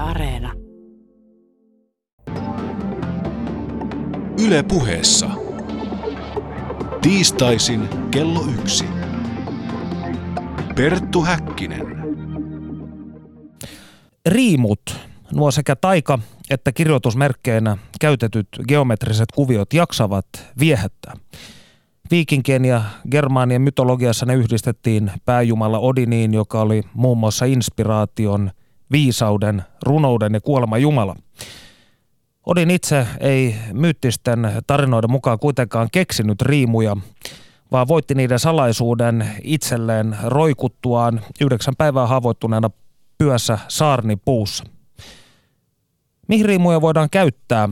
Areena. Yle Puheessa. Tiistaisin kello 1. Perttu Häkkinen. Riimut, nuo sekä taika- että kirjoitusmerkkeinä käytetyt geometriset kuviot jaksavat viehättää. Viikinkien ja germaanien mytologiassa ne yhdistettiin pääjumala Odiniin, joka oli muun muassa inspiraation, viisauden, runouden ja kuoleman jumala. Odin itse ei myyttisten tarinoiden mukaan kuitenkaan keksinyt riimuja, vaan voitti niiden salaisuuden itselleen roikuttuaan 9 päivää haavoittuneena pyössä saarnipuussa. Mihin riimuja voidaan käyttää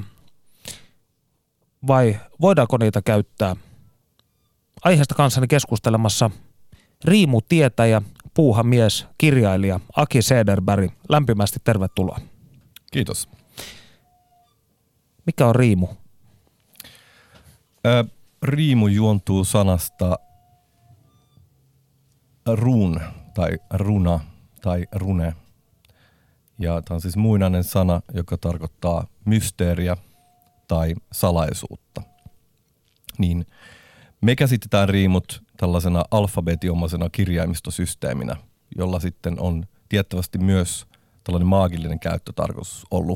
vai voidaanko niitä käyttää? Aiheesta kanssani keskustelemassa riimutietäjä, puuhamies, kirjailija Aki Cederberg. Lämpimästi tervetuloa. Kiitos. Mikä on riimu? Riimu juontuu sanasta run tai runa tai rune. Ja tämä on siis muinainen sana, joka tarkoittaa mysteeriä tai salaisuutta. Niin me käsitetään riimut tällaisena alfabeetiomaisena kirjaimistosysteeminä, jolla sitten on tiettävästi myös tällainen maagillinen käyttötarkoitus ollut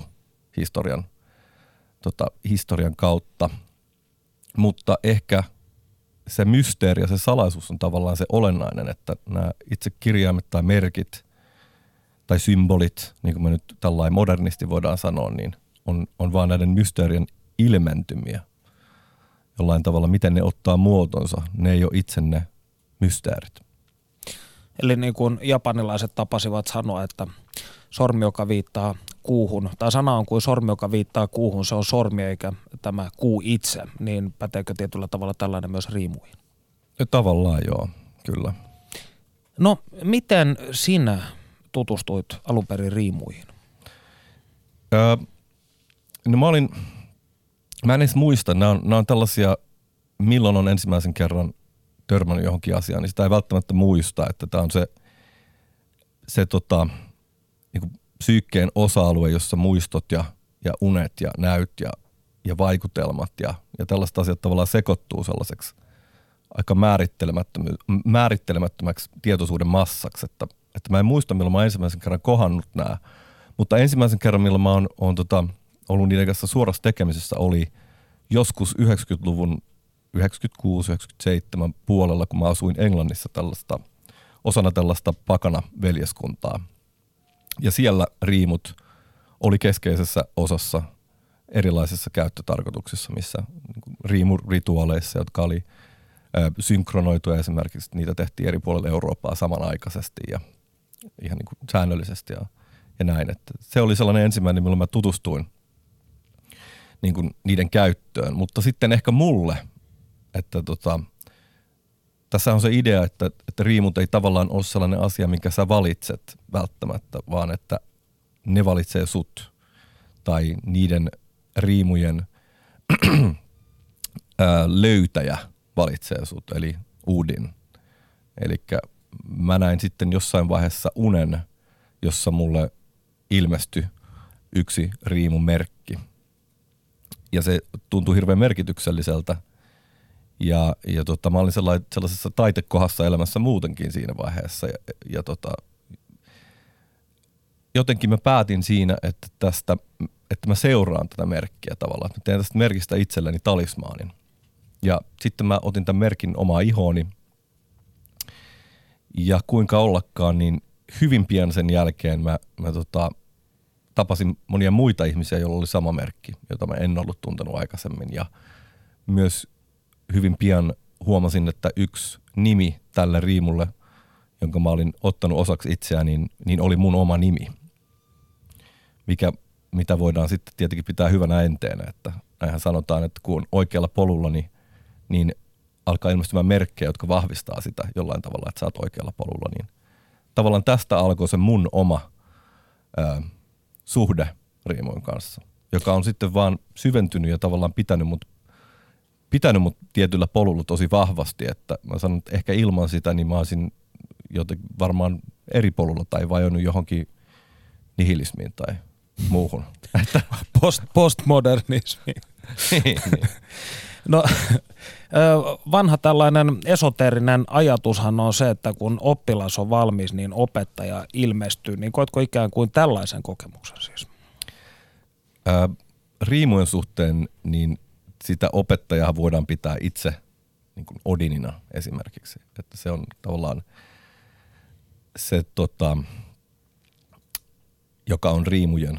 historian kautta. Mutta ehkä se mysteeri ja se salaisuus on tavallaan se olennainen, että nämä itse kirjaimet tai merkit tai symbolit, niin kuin me nyt tällainen modernisti voidaan sanoa, niin on vaan näiden mysteerien ilmentymiä. Jollain tavalla, miten ne ottaa muotonsa, ne ei ole itse ne mysteerit. Eli niin kuin japanilaiset tapasivat sanoa, että sormi, joka viittaa kuuhun, tai sana on kuin sormi, joka viittaa kuuhun, se on sormi eikä tämä kuu itse, niin päteekö tietyllä tavalla tällainen myös riimuihin? Ja tavallaan joo, kyllä. No, miten sinä tutustuit alun perin riimuihin? Mä en edes muista, nämä on tällaisia, milloin on ensimmäisen kerran törmännyt johonkin asiaan, niin sitä ei välttämättä muista, että tämä on se niin kuin psyykkeen osa-alue, jossa muistot ja unet ja näyt ja vaikutelmat ja tällaiset asiat tavallaan sekoittuu sellaiseksi aika määrittelemättömäksi tietoisuuden massaksi, että mä en muista, milloin mä oon ensimmäisen kerran kohannut nämä, mutta ensimmäisen kerran, milloin mä oon ollut niiden kanssa suorassa tekemisessä, oli joskus 90-luvun 96-97 puolella, kun mä asuin Englannissa osana tällaista pakana-veljeskuntaa. Ja siellä riimut oli keskeisessä osassa erilaisissa käyttötarkoituksissa, missä riimurituaaleissa, jotka oli synkronoituja esimerkiksi, niitä tehtiin eri puolilla Eurooppaa samanaikaisesti ja ihan niin kuin säännöllisesti ja näin. Että se oli sellainen ensimmäinen, milloin mä tutustuin niin kuin niiden käyttöön, mutta sitten ehkä mulle, että tässä on se idea, että riimut ei tavallaan ole sellainen asia, minkä sä valitset välttämättä, vaan että ne valitsee sut tai niiden riimujen löytäjä valitsee sut, eli Udin. Elikkä mä näin sitten jossain vaiheessa unen, jossa mulle ilmestyi yksi riimumerkki. Ja se tuntui hirveän merkitykselliseltä. Ja mä olin sellaisessa taitekohdassa elämässä muutenkin siinä vaiheessa. Jotenkin mä päätin siinä, että mä seuraan tätä merkkiä tavallaan. Mä teen tästä merkistä itselleni talismaanin. Ja sitten mä otin tämän merkin omaa ihooni. Ja kuinka ollakaan, niin hyvin pian sen jälkeen mä tapasin monia muita ihmisiä, joilla oli sama merkki, jota mä en ollut tuntenut aikaisemmin. Ja myös hyvin pian huomasin, että yksi nimi tälle riimulle, jonka mä olin ottanut osaksi itseäni, niin oli mun oma nimi. Mitä voidaan sitten tietenkin pitää hyvänä enteenä, että näinhän sanotaan, että kun on oikealla polulla, niin alkaa ilmestymään merkkejä, jotka vahvistaa sitä jollain tavalla, että sä oot oikealla polulla. Niin tavallaan tästä alkoi se mun oma suhde riimujen kanssa, joka on sitten vaan syventynyt ja tavallaan pitänyt mut tietyllä polulla tosi vahvasti, että mä sanon, että ehkä ilman sitä niin mä olisin jotenkin varmaan eri polulla tai vajonnut johonkin nihilismiin tai muuhun. Postmodernismi. niin. No vanha tällainen esoteerinen ajatushan on se, että kun oppilas on valmis, niin opettaja ilmestyy. Niin koetko ikään kuin tällaisen kokemuksen siis? Riimujen suhteen niin sitä opettajaa voidaan pitää itse niin kuin Odinina esimerkiksi. Että se on tavallaan se, joka on riimujen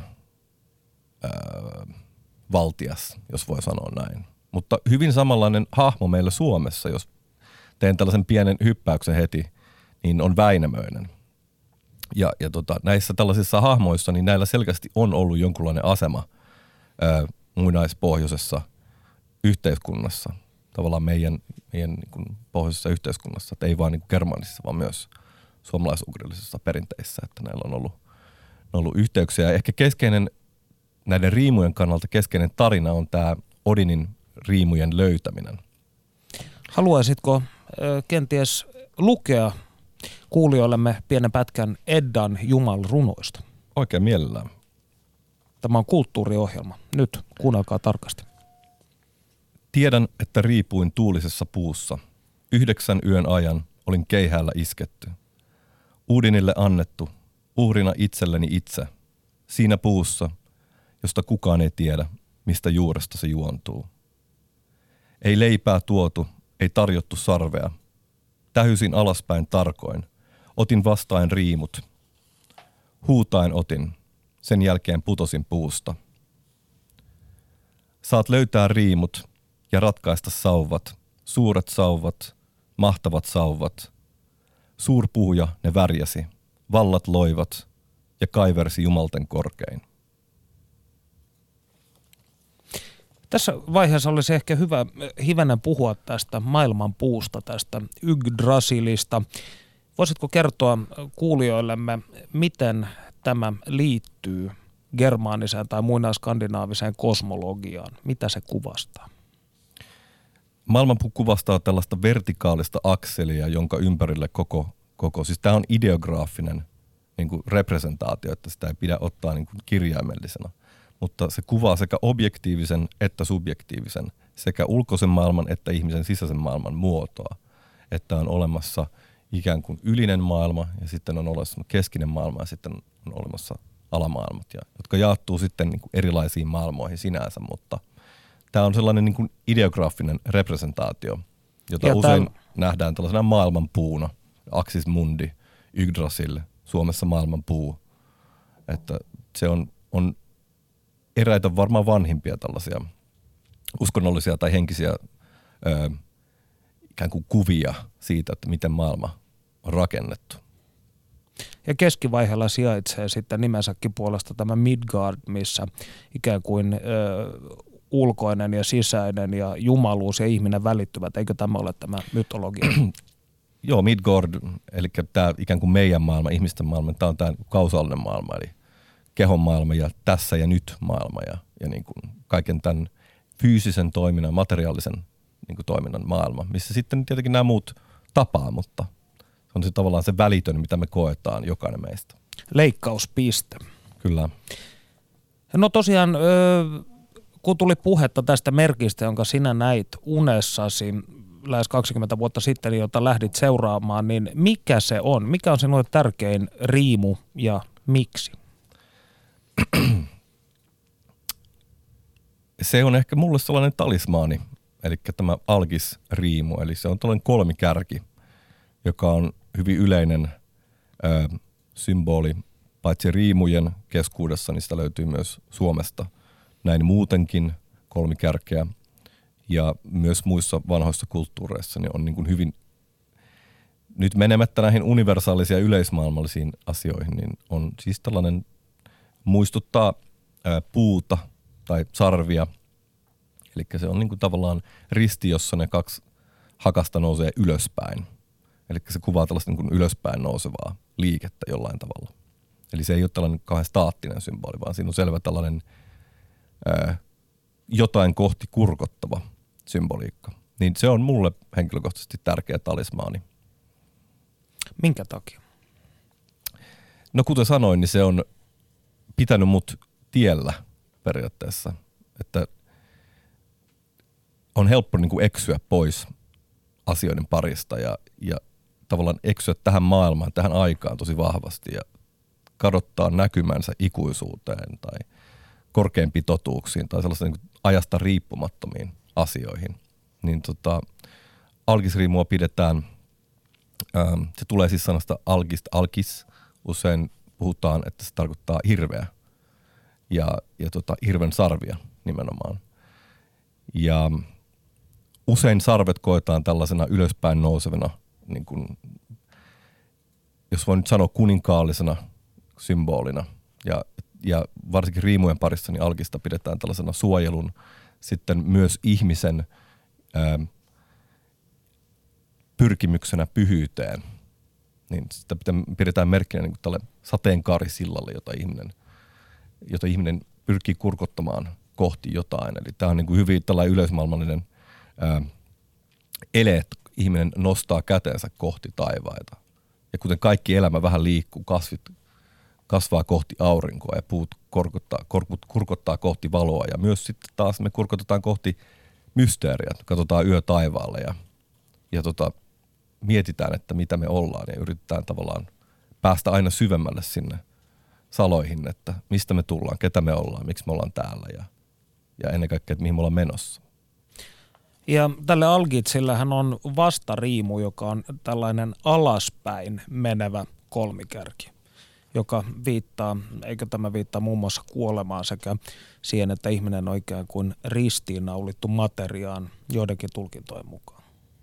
valtias, jos voi sanoa näin. Mutta hyvin samanlainen hahmo meillä Suomessa, jos teen tällaisen pienen hyppäyksen heti, niin on Väinämöinen. Ja näissä tällaisissa hahmoissa, niin näillä selkeästi on ollut jonkunlainen asema muinaispohjoisessa yhteiskunnassa, tavallaan meidän niin kuin pohjoisessa yhteiskunnassa, että ei vaan niin kuin germaanisissa, vaan myös suomalais-ugrillisissa perinteissä, että näillä on ollut yhteyksiä. Ja ehkä keskeinen, näiden riimujen kannalta keskeinen tarina on tämä Odinin riimujen löytäminen. Haluaisitko kenties lukea kuulijoillemme pienen pätkän Eddan Jumalrunoista? Oikein mielellään. Tämä on kulttuuriohjelma. Nyt kuunnelkaa tarkasti. Tiedän, että riipuin tuulisessa puussa. 9 yön ajan olin keihäällä isketty. Udinille annettu, uhrina itselleni itse. Siinä puussa, josta kukaan ei tiedä, mistä juuresta se juontuu. Ei leipää tuotu, ei tarjottu sarvea. Tähysin alaspäin tarkoin. Otin vastaan riimut. Huutaen otin. Sen jälkeen putosin puusta. Saat löytää riimut ja ratkaista sauvat. Suuret sauvat, mahtavat sauvat. Suurpuhuja ne värjäsi. Vallat loivat ja kaiversi jumalten korkein. Tässä vaiheessa olisi ehkä hyvä hivenen puhua tästä maailman puusta, tästä Yggdrasilista. Voisitko kertoa kuulijoillemme, miten tämä liittyy germaaniseen tai muinaisskandinaaviseen kosmologiaan? Mitä se kuvastaa? Maailmanpuu kuvastaa tällaista vertikaalista akselia, jonka ympärille koko siis tämä on ideograafinen niin kuin representaatio, että sitä ei pidä ottaa niin kuin kirjaimellisena. Mutta se kuvaa sekä objektiivisen että subjektiivisen, sekä ulkoisen maailman että ihmisen sisäisen maailman muotoa. Että on olemassa ikään kuin ylinen maailma ja sitten on olemassa keskinen maailma ja sitten on olemassa alamaailmat, jotka jaattuu sitten niin kuin erilaisiin maailmoihin sinänsä, mutta tämä on sellainen niin kuin ideograafinen representaatio, jota usein nähdään tällaisena maailmanpuuna, Axis Mundi, Yggdrasil, Suomessa maailmanpuu, että se on eräitä varmaan vanhimpia tällaisia uskonnollisia tai henkisiä ikään kuin kuvia siitä, että miten maailma on rakennettu. Ja keskivaiheella sijaitsee sitten nimensäkin puolesta tämä Midgard, missä ikään kuin ulkoinen ja sisäinen ja jumaluus ja ihminen välittyvät. Eikö tämä ole tämä mytologia? Joo, Midgard, eli tämä ikään kuin meidän maailma, ihmisten maailma, tämä on tämä kausaalinen maailma, eli kehon maailma ja tässä ja nyt maailma ja niin kuin kaiken tämän fyysisen toiminnan, materiaalisen niin kuin toiminnan maailma, missä sitten tietenkin nämä muut tapaa, mutta se on se tavallaan se välitön, mitä me koetaan jokainen meistä. Leikkauspiste. Kyllä. No tosiaan, kun tuli puhetta tästä merkistä, jonka sinä näit unessasi lähes 20 vuotta sitten, jota lähdit seuraamaan, niin mikä se on? Mikä on sinulle tärkein riimu ja miksi? Se on ehkä mulle sellainen talismaani, eli tämä algis-riimu, eli se on tällainen kolmikärki, joka on hyvin yleinen symboli, paitsi riimujen keskuudessa, niin sitä löytyy myös Suomesta näin muutenkin kolmikärkeä, ja myös muissa vanhoissa kulttuureissa niin on niin kuin hyvin, nyt menemättä näihin universaalisiin ja yleismaailmallisiin asioihin, niin on siis tällainen muistuttaa puuta tai sarvia. Eli se on niin kuin tavallaan risti, jossa ne 2 hakasta nousee ylöspäin. Eli se kuvaa tällaista niin kuin ylöspäin nousevaa liikettä jollain tavalla. Eli se ei ole tällainen kauhean staattinen symboli, vaan siinä on selvä tällainen jotain kohti kurkottava symboliikka. Niin se on mulle henkilökohtaisesti tärkeä talismaani. Minkä takia? No kuten sanoin, niin se on pitänyt mut tiellä periaatteessa, että on helppo niin kuin eksyä pois asioiden parista ja tavallaan eksyä tähän maailmaan, tähän aikaan tosi vahvasti ja kadottaa näkymänsä ikuisuuteen tai korkeampiin totuuksiin tai sellaisiin niin ajasta riippumattomiin asioihin. Niin alkisriimua pidetään, se tulee siis sanasta alkis, usein puhutaan, että se tarkoittaa hirveä ja hirven sarvia nimenomaan. Ja usein sarvet koetaan tällaisena ylöspäin nousevana, niin kuin, jos voin nyt sanoa kuninkaallisena symbolina. Ja varsinkin riimujen parissa niin alkista pidetään tällaisena suojelun, sitten myös ihmisen pyrkimyksenä pyhyyteen. Niin sitä pidetään merkkinä niin kuin tälle sateenkaarisillalle, jota ihminen pyrkii kurkottamaan kohti jotain. Eli tämä on niin kuin hyvin tällainen yleismaailmallinen ele, että ihminen nostaa kätensä kohti taivaita. Ja kuten kaikki elämä vähän liikkuu, kasvit kasvaa kohti aurinkoa ja puut kurkottaa kohti valoa. Ja myös sitten taas me kurkotetaan kohti mysteeriä, katsotaan yö taivaalle ja mietitään, että mitä me ollaan ja yritetään tavallaan päästä aina syvemmälle sinne saloihin, että mistä me tullaan, ketä me ollaan, miksi me ollaan täällä ja ennen kaikkea, että mihin me ollaan menossa. Ja tälle algitsillähän on vastariimu, joka on tällainen alaspäin menevä kolmikärki, joka eikö tämä viittaa muun muassa kuolemaan sekä siihen, että ihminen on ikään kuin ristiinnaulittu materiaan joidenkin tulkintojen mukaan.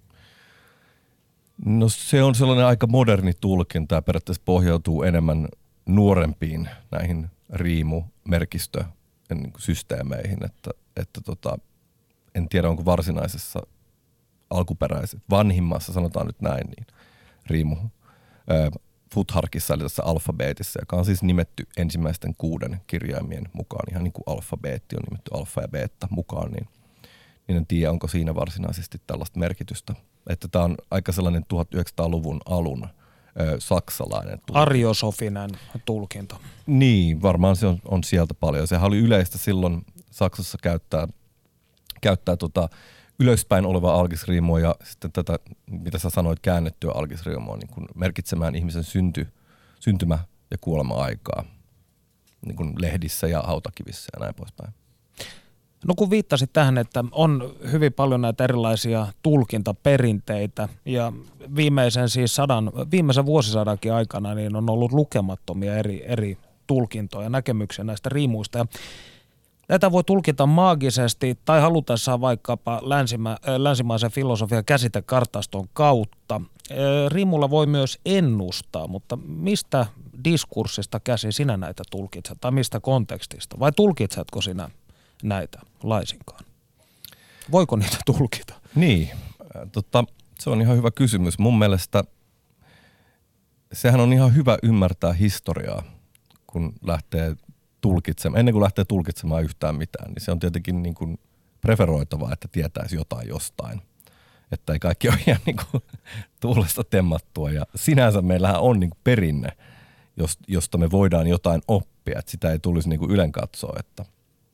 No se on sellainen aika moderni tulkinta ja periaatteessa pohjautuu enemmän nuorempiin näihin riimumerkistösysteemeihin, että en tiedä onko varsinaisessa vanhimmassa, sanotaan nyt näin, niin riimu Futharkissa eli tässä alfabeetissa, joka on siis nimetty ensimmäisten 6 kirjaimien mukaan, ihan niin kuin alfabeetti on nimetty alfa ja beta mukaan, niin en tiedä onko siinä varsinaisesti tällaista merkitystä. Että tämä on aika sellainen 1900-luvun alun saksalainen tulkinta. Ariosofinen tulkinta. Niin, varmaan se on sieltä paljon. Sehän oli yleistä silloin Saksassa käyttää ylöspäin olevaa alkisriimua ja sitten tätä, mitä sä sanoit, käännettyä alkisriimua niin kuin merkitsemään ihmisen syntymä- ja kuolema-aikaa niin kuin lehdissä ja hautakivissä ja näin poispäin. No kun viittasit tähän, että on hyvin paljon näitä erilaisia tulkintaperinteitä ja viimeisen vuosisadankin aikana niin on ollut lukemattomia eri tulkintoja ja näkemyksiä näistä riimuista. Ja näitä voi tulkita maagisesti tai halutessaan vaikkapa länsimaisen filosofian käsitekartaston kautta. Riimulla voi myös ennustaa, mutta mistä diskurssista käsin sinä näitä tulkitset tai mistä kontekstista? Vai tulkitsetko sinä näitä laisinkaan? Voiko niitä tulkita? Niin, se on ihan hyvä kysymys. Mun mielestä sehän on ihan hyvä ymmärtää historiaa, kun lähtee tulkitsemaan. Ennen kuin lähtee tulkitsemaan yhtään mitään, niin se on tietenkin niin kuin preferoitavaa, että tietäisi jotain jostain. Että ei kaikki ole ihan niin kuin tuulesta temmattua. Ja sinänsä meillähän on niin kuin perinne, josta me voidaan jotain oppia. Että sitä ei tulisi niin kuin ylenkatsoa, että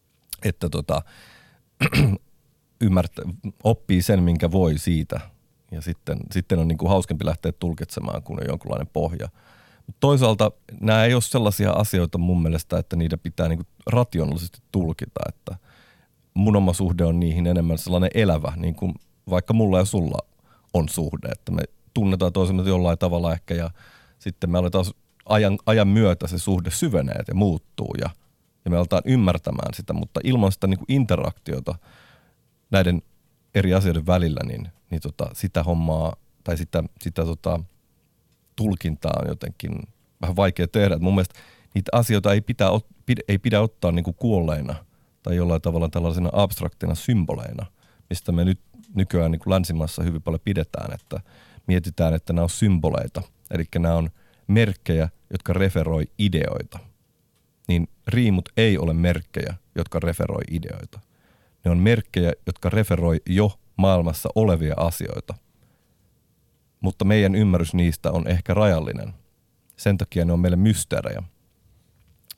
oppii sen, minkä voi siitä. Ja sitten on niin kuin hauskempi lähteä tulkitsemaan, kun on jonkunlainen pohja. Toisaalta nämä ei ole sellaisia asioita mun mielestä, että niitä pitää niin kuin rationaalisesti tulkita. Että mun oma suhde on niihin enemmän sellainen elävä, niin kuin vaikka mulla ja sulla on suhde. Että me tunnetaan toisemme jollain tavalla ehkä ja sitten me aletaan ajan myötä se suhde syvenee ja muuttuu ja me aletaan ymmärtämään sitä, mutta ilman sitä niin kuin interaktiota näiden eri asioiden välillä, niin sitä hommaa tai sitä tulkintaa on jotenkin vähän vaikea tehdä. Et mun mielestä niitä asioita ei pidä ottaa niin kuin kuolleina tai jollain tavalla tällaisena abstraktina symboleina, mistä me nyt nykyään niin kuin länsimaassa hyvin paljon pidetään, että mietitään, että nämä on symboleita, eli nämä on merkkejä, jotka referoi ideoita. Niin riimut ei ole merkkejä, jotka referoi ideoita. Ne on merkkejä, jotka referoi jo maailmassa olevia asioita. Mutta meidän ymmärrys niistä on ehkä rajallinen. Sen takia ne on meille mysteerejä.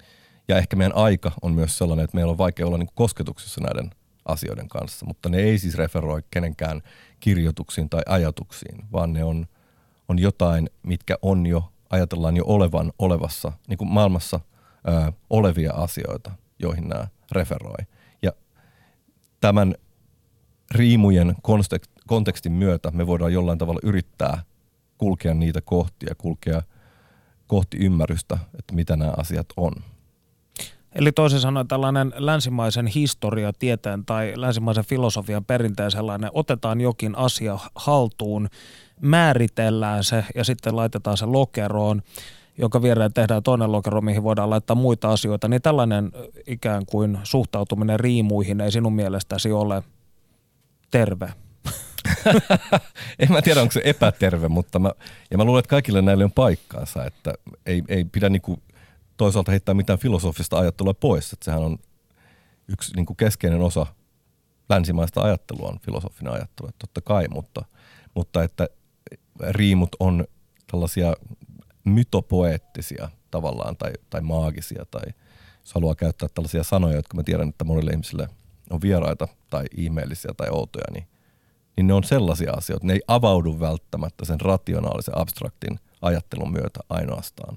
Ja ehkä meidän aika on myös sellainen, että meillä on vaikea olla niin kuin kosketuksissa näiden asioiden kanssa, mutta ne ei siis referoi kenenkään kirjoituksiin tai ajatuksiin, vaan ne on jotain, mitkä on jo, ajatellaan jo olevan olevassa, niin kuin maailmassa olevia asioita, joihin nämä referoi. Ja tämän riimujen kontekstin myötä me voidaan jollain tavalla yrittää kulkea niitä kohti ja kulkea kohti ymmärrystä, että mitä nämä asiat on. Eli toisin sanoen tällainen länsimaisen historiatieteen tai länsimaisen filosofian perinteen sellainen, otetaan jokin asia haltuun, määritellään se ja sitten laitetaan se lokeroon, jonka viereen tehdään toinen lokero, mihin voidaan laittaa muita asioita, niin tällainen ikään kuin suhtautuminen riimuihin ei sinun mielestäsi ole terve? En mä tiedä, onko se epäterve, mutta mä luulen, että kaikille näille on paikkaansa, että ei pidä niinku toisaalta heittää mitään filosofista ajattelua pois, että sehän on yksi niinku keskeinen osa länsimaista ajattelua on filosofinen ajattelu, että totta kai, mutta että riimut on tällaisia mytopoeettisia tavallaan tai maagisia tai jos haluaa käyttää tällaisia sanoja, jotka mä tiedän, että monille ihmisille on vieraita tai ihmeellisiä tai outoja, niin ne on sellaisia asioita, ne ei avaudu välttämättä sen rationaalisen abstraktin ajattelun myötä ainoastaan.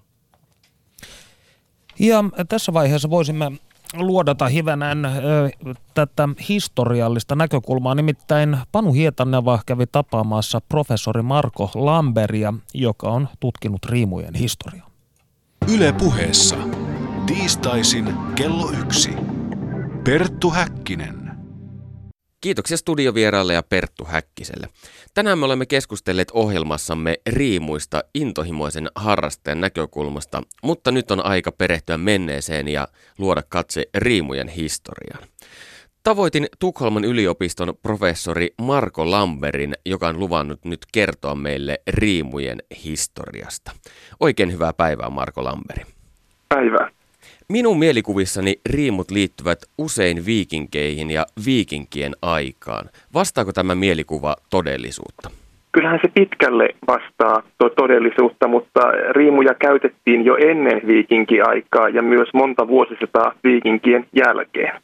Ja tässä vaiheessa voisimme luodata hivenen tätä historiallista näkökulmaa. Nimittäin Panu Hietaneva kävi tapaamassa professori Marko Lamberia, joka on tutkinut riimujen historiaa. Yle Puheessa. Tiistaisin kello 1. Perttu Häkkinen. Kiitoksia studiovieraalle ja Perttu Häkkiselle. Tänään me olemme keskustelleet ohjelmassamme riimuista intohimoisen harrastajan näkökulmasta, mutta nyt on aika perehtyä menneeseen ja luoda katse riimujen historiaan. Tavoitin Tukholman yliopiston professori Marko Lamberin, joka on luvannut nyt kertoa meille riimujen historiasta. Oikein hyvää päivää, Marko Lamberi. Päivää. Minun mielikuvissani riimut liittyvät usein viikinkeihin ja viikinkien aikaan. Vastaako tämä mielikuva todellisuutta? Kyllähän se pitkälle vastaa todellisuutta, mutta riimuja käytettiin jo ennen viikinkiaikaa ja myös monta vuosisataa viikinkien jälkeen.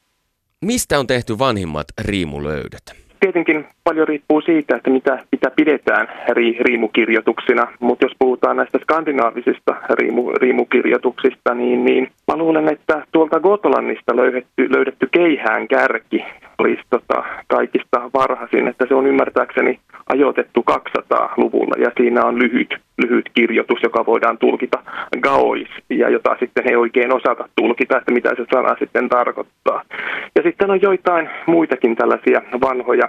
Mistä on tehty vanhimmat riimulöydöt? Tietenkin paljon riippuu siitä, että mitä pidetään riimukirjoituksina, mutta jos puhutaan näistä skandinaavisista riimukirjoituksista, niin mä luulen, että tuolta Gotlannista löydetty keihään kärki olisi kaikista varhaisin, että se on ymmärtääkseni ajoitettu 200-luvulla ja siinä on lyhyt kirjoitus, joka voidaan tulkita gaois ja jota sitten ei oikein osata tulkita, että mitä se sana sitten tarkoittaa. Ja sitten on joitain muitakin tällaisia vanhoja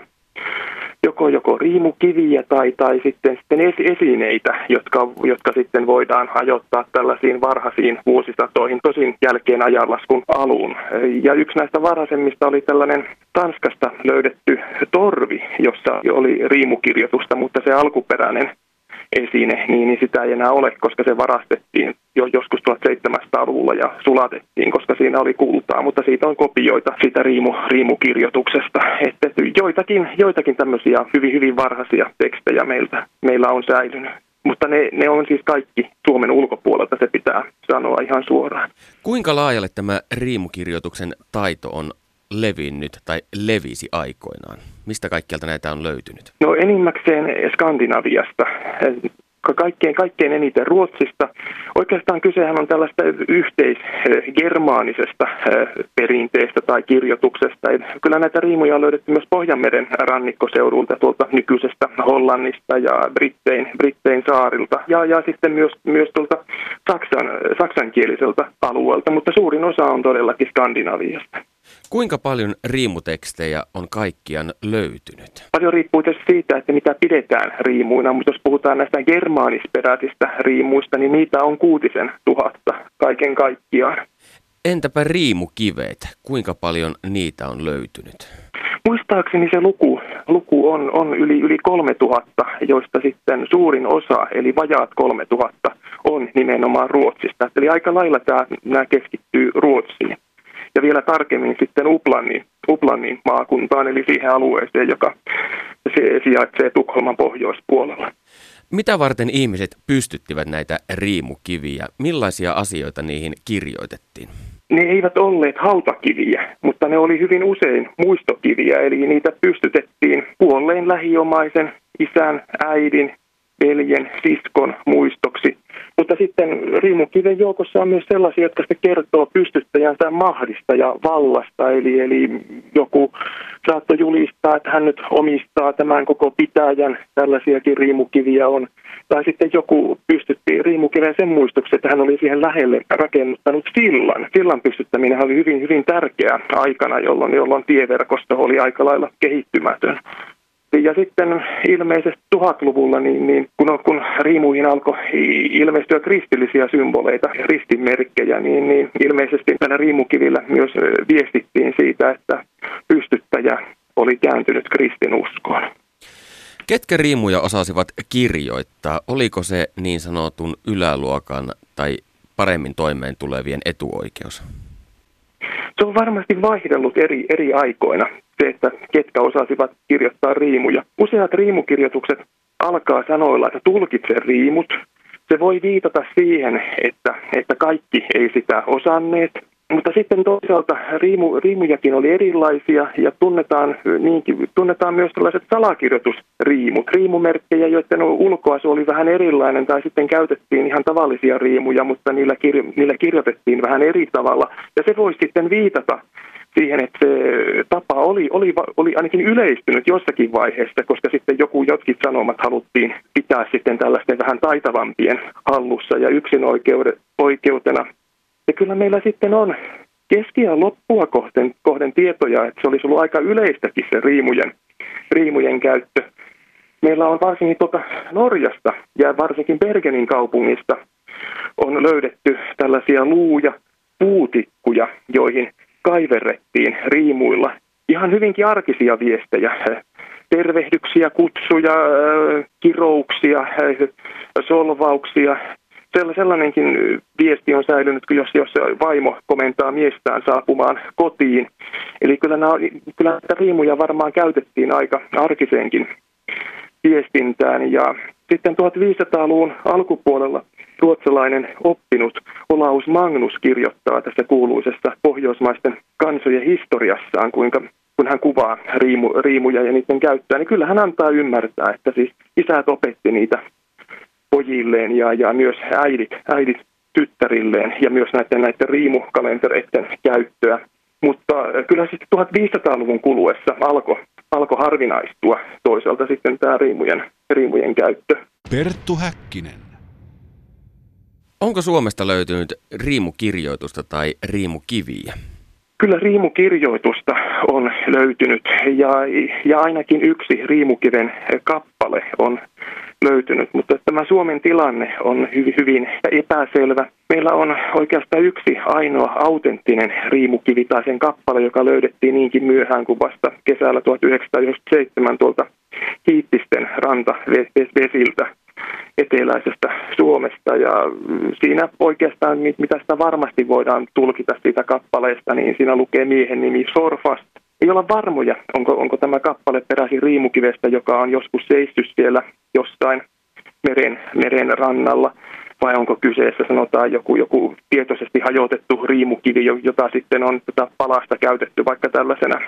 joko riimukiviä tai sitten esineitä, jotka sitten voidaan ajoittaa tällaisiin varhaisiin vuosisatoihin, tosin jälkeen ajanlaskun alun. Ja yksi näistä varhaisemmista oli tällainen Tanskasta löydetty torvi, jossa oli riimukirjoitusta, mutta se alkuperäinen esine, niin sitä ei enää ole, koska se varastettiin jo joskus 1700-luvulla ja sulatettiin, koska siinä oli kultaa, mutta siitä on kopioita siitä riimukirjoituksesta. Että joitakin tämmöisiä hyvin varhaisia tekstejä meillä on säilynyt. Mutta ne on siis kaikki Suomen ulkopuolelta, se pitää sanoa ihan suoraan. Kuinka laajalle tämä riimukirjoituksen taito on levinnyt tai levisi aikoinaan? Mistä kaikkialta näitä on löytynyt? No enimmäkseen Skandinaviasta, kaikkein eniten Ruotsista. Oikeastaan kysehän on tällaista yhteisgermaanisesta perinteestä tai kirjoituksesta. Kyllä näitä riimuja on löydetty myös Pohjanmeren rannikkoseudulta, tuolta nykyisestä Hollannista ja Brittein saarilta ja sitten myös tuolta saksankieliseltä alueelta, mutta suurin osa on todellakin Skandinaviasta. Kuinka paljon riimutekstejä on kaikkiaan löytynyt? Paljon riippuu tietysti siitä, että mitä pidetään riimuina, mutta jos puhutaan näistä germaanisperäisistä riimuista, niin niitä on 6000 kaiken kaikkiaan. Entäpä riimukivet? Kuinka paljon niitä on löytynyt? Muistaakseni se luku on yli 3000, joista sitten suurin osa, eli vajaat 3000, on nimenomaan Ruotsista. Eli aika lailla nämä keskittyy Ruotsiin. Ja vielä tarkemmin sitten Uplannin maakuntaan, eli siihen alueeseen, joka se sijaitsee Tukholman pohjoispuolella. Mitä varten ihmiset pystyttivät näitä riimukiviä? Millaisia asioita niihin kirjoitettiin? ne eivät olleet hautakiviä, mutta ne oli hyvin usein muistokiviä, eli niitä pystytettiin kuolleen lähiomaisen, isän, äidin, veljen, siskon muistoksi. Mutta sitten riimukiven joukossa on myös sellaisia, jotka sitten kertoo pystyttäjänsä mahdista ja vallasta. Eli joku saattoi julistaa, että hän nyt omistaa tämän koko pitäjän, tällaisiakin riimukiviä on. Tai sitten joku pystytti riimukiven sen muistoksi, että hän oli siihen lähelle rakennuttanut sillan. Sillan pystyttäminen oli hyvin, hyvin tärkeä aikana, jolloin tieverkosto oli aika lailla kehittymätön. Ja sitten ilmeisesti 1000-luvulla, kun riimuihin alkoi ilmestyä kristillisiä symboleita, ristinmerkkejä, niin ilmeisesti tällä riimukivillä myös viestittiin siitä, että pystyttäjä oli kääntynyt kristinuskoon. Ketkä riimuja osasivat kirjoittaa? Oliko se niin sanotun yläluokan tai paremmin toimeen tulevien etuoikeus? Se on varmasti vaihdellut eri aikoina se, että ketkä osasivat kirjoittaa riimuja. Useat riimukirjoitukset alkaa sanoilla, että tulkitse riimut. Se voi viitata siihen, että kaikki ei sitä osanneet. Mutta sitten toisaalta riimujakin oli erilaisia ja tunnetaan myös tällaiset salakirjoitusriimut. Riimumerkkejä, joiden ulkoasu oli vähän erilainen tai sitten käytettiin ihan tavallisia riimuja, mutta niillä kirjoitettiin vähän eri tavalla. Ja se voi sitten viitata siihen, että se tapa oli ainakin yleistynyt jossakin vaiheessa, koska sitten jotkin sanomat haluttiin pitää sitten tällaisten vähän taitavampien hallussa ja yksinoikeutena. Ja kyllä meillä sitten on keskiään loppua kohden tietoja, että se olisi ollut aika yleistäkin se riimujen käyttö. Meillä on varsinkin Norjasta ja varsinkin Bergenin kaupungista on löydetty tällaisia luu- ja puutikkuja, joihin kaiverrettiin riimuilla ihan hyvinkin arkisia viestejä. Tervehdyksiä, kutsuja, kirouksia, solvauksia. Sellainenkin viesti on säilynyt, jos vaimo komentaa miestään saapumaan kotiin. Eli kyllä näitä riimuja varmaan käytettiin aika arkiseenkin viestintään. Ja sitten 1500-luvun alkupuolella ruotsalainen oppinut Olaus Magnus kirjoittaa tässä kuuluisessa pohjoismaisten kansojen historiassaan, kun hän kuvaa riimuja ja niiden käyttöä, niin kyllä hän antaa ymmärtää, että siis isät opetti niitä pojilleen ja myös äidit tyttärilleen ja myös näiden riimukalentereiden käyttöä. Mutta kyllä sitten 1500-luvun kuluessa alkoi harvinaistua toisaalta sitten tämä riimujen käyttö. Perttu Häkkinen. Onko Suomesta löytynyt riimukirjoitusta tai riimukiviä? Kyllä riimukirjoitusta on löytynyt ja ainakin yksi riimukiven kappale on löytynyt, mutta tämä Suomen tilanne on hyvin epäselvä. Meillä on oikeastaan yksi ainoa autenttinen riimukivi tai sen kappale, joka löydettiin niinkin myöhään kuin vasta kesällä 1997 tuolta Hiittisten rantavesiltä eteläisestä Suomesta. Ja siinä oikeastaan, mitä sitä varmasti voidaan tulkita siitä kappaleesta, niin siinä lukee miehen nimi Sorfast. Ei olla varmoja, onko tämä kappale peräisin riimukivestä, joka on joskus seissyt siellä jostain meren rannalla, vai onko kyseessä sanotaan joku tietoisesti hajotettu riimukivi, jota sitten on palasta käytetty vaikka tällaisena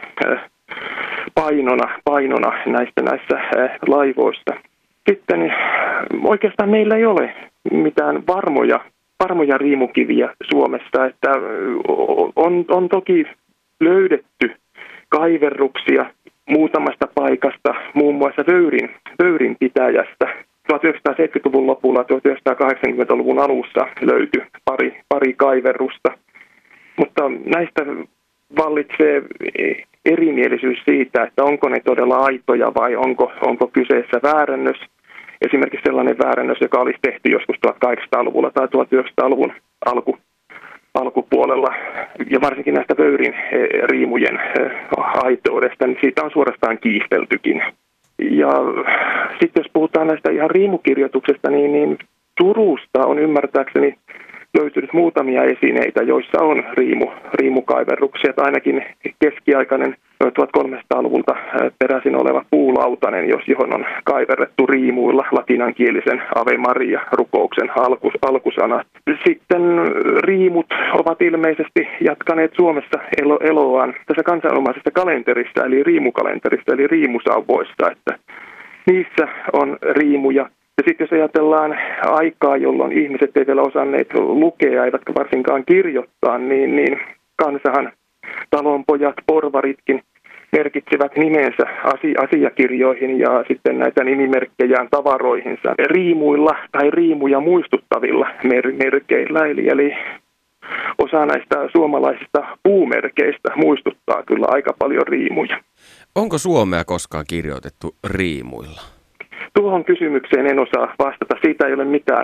painona näissä laivoissa. Sitten oikeastaan meillä ei ole mitään varmoja riimukiviä Suomessa, että on toki löydetty kaiverruksia muutamasta paikasta, muun muassa Vöyrin pitäjästä. 1970-luvun lopulla, 1980-luvun alussa löytyi pari kaiverrusta, mutta näistä vallitsee erimielisyys siitä, että onko ne todella aitoja vai onko kyseessä väärännös. Esimerkiksi sellainen väärännös, joka olisi tehty joskus 1800-luvulla tai 1900-luvun alkupuolella. Ja varsinkin näistä Vöyrin riimujen aitoudesta, niin siitä on suorastaan kiisteltykin. Ja sitten jos puhutaan näistä ihan riimukirjoituksesta, niin Turusta on ymmärtääkseni löytynyt muutamia esineitä, joissa on riimukaiverruksia. Että ainakin keskiaikainen 1300-luvulta peräisin oleva puulautanen, johon on kaiverrettu riimuilla latinankielisen Ave Maria-rukouksen alkusanat. Sitten riimut ovat ilmeisesti jatkaneet Suomessa eloaan tässä kansanomaisesta kalenterista, eli riimukalenterista, eli riimusauvoista, että niissä on riimuja. Ja sitten jos ajatellaan aikaa, jolloin ihmiset eivät vielä osanneet lukea, eivätkä varsinkaan kirjoittaa, niin kansahan, talonpojat, porvaritkin merkitsivät nimensä asiakirjoihin ja sitten näitä nimimerkkejään tavaroihinsa riimuilla tai riimuja muistuttavilla merkeillä. Eli osa näistä suomalaisista puumerkeistä muistuttaa kyllä aika paljon riimuja. Onko suomea koskaan kirjoitettu riimuilla? Tuohon kysymykseen en osaa vastata. Siitä ei ole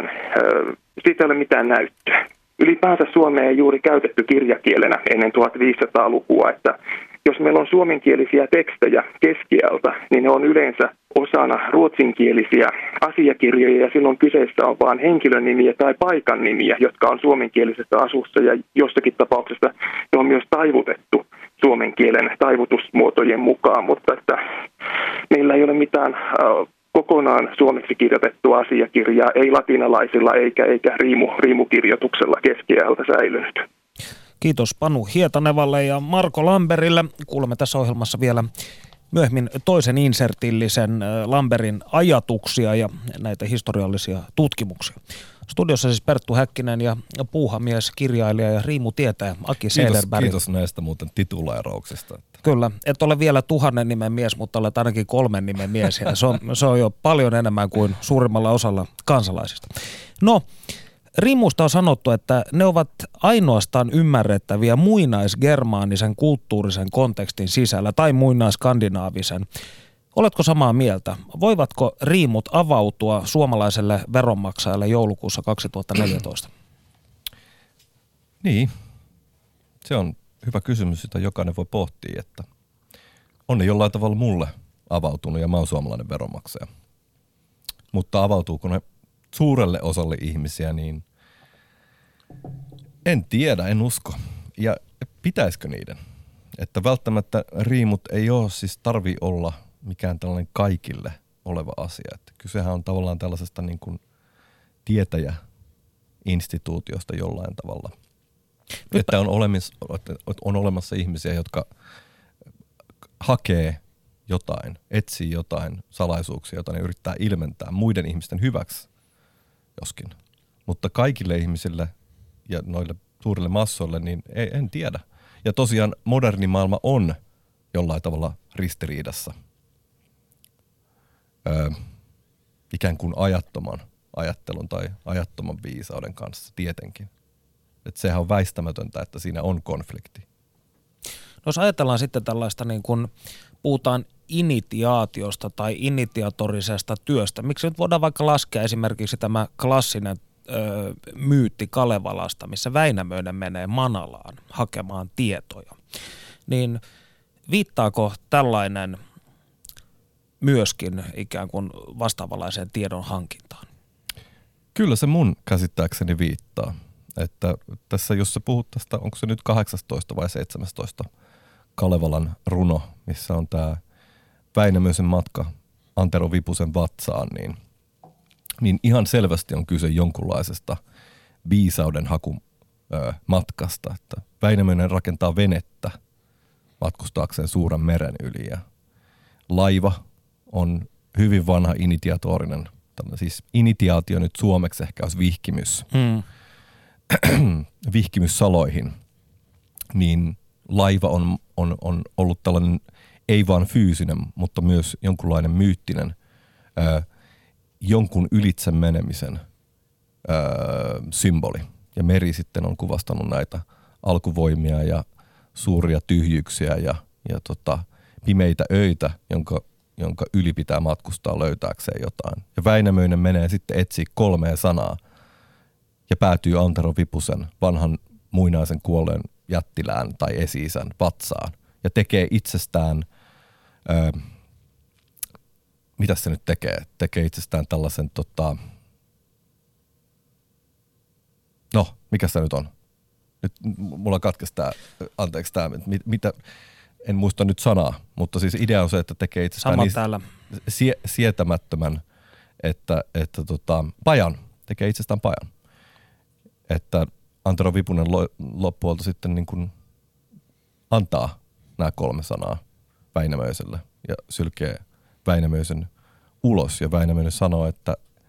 mitään näyttöä. Ylipäänsä suomea ei juuri käytetty kirjakielenä ennen 1500-lukua, että jos meillä on suomenkielisiä tekstejä keskiajalta, niin ne on yleensä osana ruotsinkielisiä asiakirjoja ja silloin kyseessä on vain henkilönimiä tai paikan nimiä, jotka on suomenkielisessä asussa ja jossakin tapauksessa ne on myös taivutettu suomen kielen taivutusmuotojen mukaan, mutta että meillä ei ole mitään kokonaan suomeksi kirjoitettua asiakirjaa, ei latinalaisilla eikä riimukirjoituksella keskiajalta säilynyt. Kiitos Panu Hietanevalle ja Marko Lamberille. Kuulemme tässä ohjelmassa vielä myöhemmin toisen insertillisen Lamberin ajatuksia ja näitä historiallisia tutkimuksia. Studiossa siis Perttu Häkkinen ja puuhamies, kirjailija ja riimutietäjä Aki Sederberg. Kiitos näistä muuten tituleerauksista. Kyllä, et ole vielä 1000 nimen mies, mutta olet ainakin 3 nimen mies ja se on jo paljon enemmän kuin suurimmalla osalla kansalaisista. No, riimusta on sanottu, että ne ovat ainoastaan ymmärrettäviä muinaisgermaanisen kulttuurisen kontekstin sisällä tai muinaisskandinaavisen. Oletko samaa mieltä? Voivatko riimut avautua suomalaiselle veronmaksajalle joulukuussa 2014? Niin, se on hyvä kysymys, jota jokainen voi pohtia, että on ne jollain tavalla mulle avautunut ja mä oon suomalainen veronmaksaja. Mutta avautuuko ne suurelle osalle ihmisiä, niin en tiedä, en usko. Ja pitäisikö niiden? Että välttämättä riimut ei ole, siis tarvii olla mikään tällainen kaikille oleva asia. Että kysehän on tavallaan tällaisesta niin kuin tietäjäinstituutiosta jollain tavalla. Että on olemassa ihmisiä, jotka hakee jotain, etsii jotain salaisuuksia, joita ne yrittää ilmentää muiden ihmisten hyväksi joskin. Mutta kaikille ihmisille ja noille suurille massoille, niin en tiedä. Ja tosiaan moderni maailma on jollain tavalla ristiriidassa. Ikään kuin ajattoman ajattelun tai ajattoman viisauden kanssa tietenkin. Että sehän on väistämätöntä, että siinä on konflikti. No jos ajatellaan sitten tällaista niin kuin puhutaan initiaatiosta tai initiatorisesta työstä, miksi nyt voidaan vaikka laskea esimerkiksi tämä klassinen myytti Kalevalasta, missä Väinämöinen menee Manalaan hakemaan tietoja, niin viittaako tällainen myöskin ikään kuin vastaavanlaiseen tiedon hankintaan? Kyllä se mun käsittääkseni viittaa. Että tässä, jos sä puhut tästä, onko se nyt 18 vai 17 Kalevalan runo, missä on tämä Väinämöisen matka Antero Vipusen vatsaan, niin ihan selvästi on kyse jonkunlaisesta viisauden matkasta. Että Väinämöinen rakentaa venettä matkustaakseen suuren meren yli ja laiva on hyvin vanha initiatorinen, siis initiaatio nyt suomeksi ehkä olisi vihkimys. Vihkimys saloihin, niin laiva on ollut tällainen ei vaan fyysinen, mutta myös jonkunlainen myyttinen jonkun ylitse menemisen symboli. Ja meri sitten on kuvastanut näitä alkuvoimia ja suuria tyhjyyksiä ja pimeitä öitä, jonka yli pitää matkustaa löytääkseen jotain. Ja Väinämöinen menee sitten etsiä 3 sanaa ja päätyy Antero Vipusen vanhan muinaisen kuolleen jättilään tai esi-isän vatsaan ja tekee itsestään, mitä se nyt tekee? Tekee itsestään tällaisen No, mikä se nyt on? Nyt mulla katkesi tämä, anteeksi tämä, mitä, en muista nyt sanaa, mutta siis idea on se, että tekee itsestään sietämättömän, että pajan, tekee itsestään pajan. Että Antero Vipunen loppuolta sitten niin kuin antaa nämä 3 sanaa Väinämöiselle ja sylkee Väinämöisen ulos. Ja Väinämöinen sanoo, että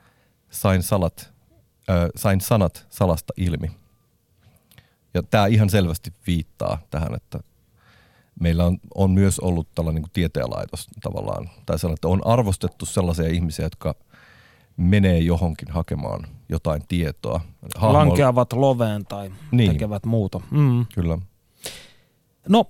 sain sanat salasta ilmi. Ja tämä ihan selvästi viittaa tähän, että meillä on myös ollut tällainen niin kuin tieteenlaitos tavallaan. Tai sellainen, että on arvostettu sellaisia ihmisiä, jotka menee johonkin hakemaan jotain tietoa. Lankeavat loveen tai tekevät muuta. Kyllä. No,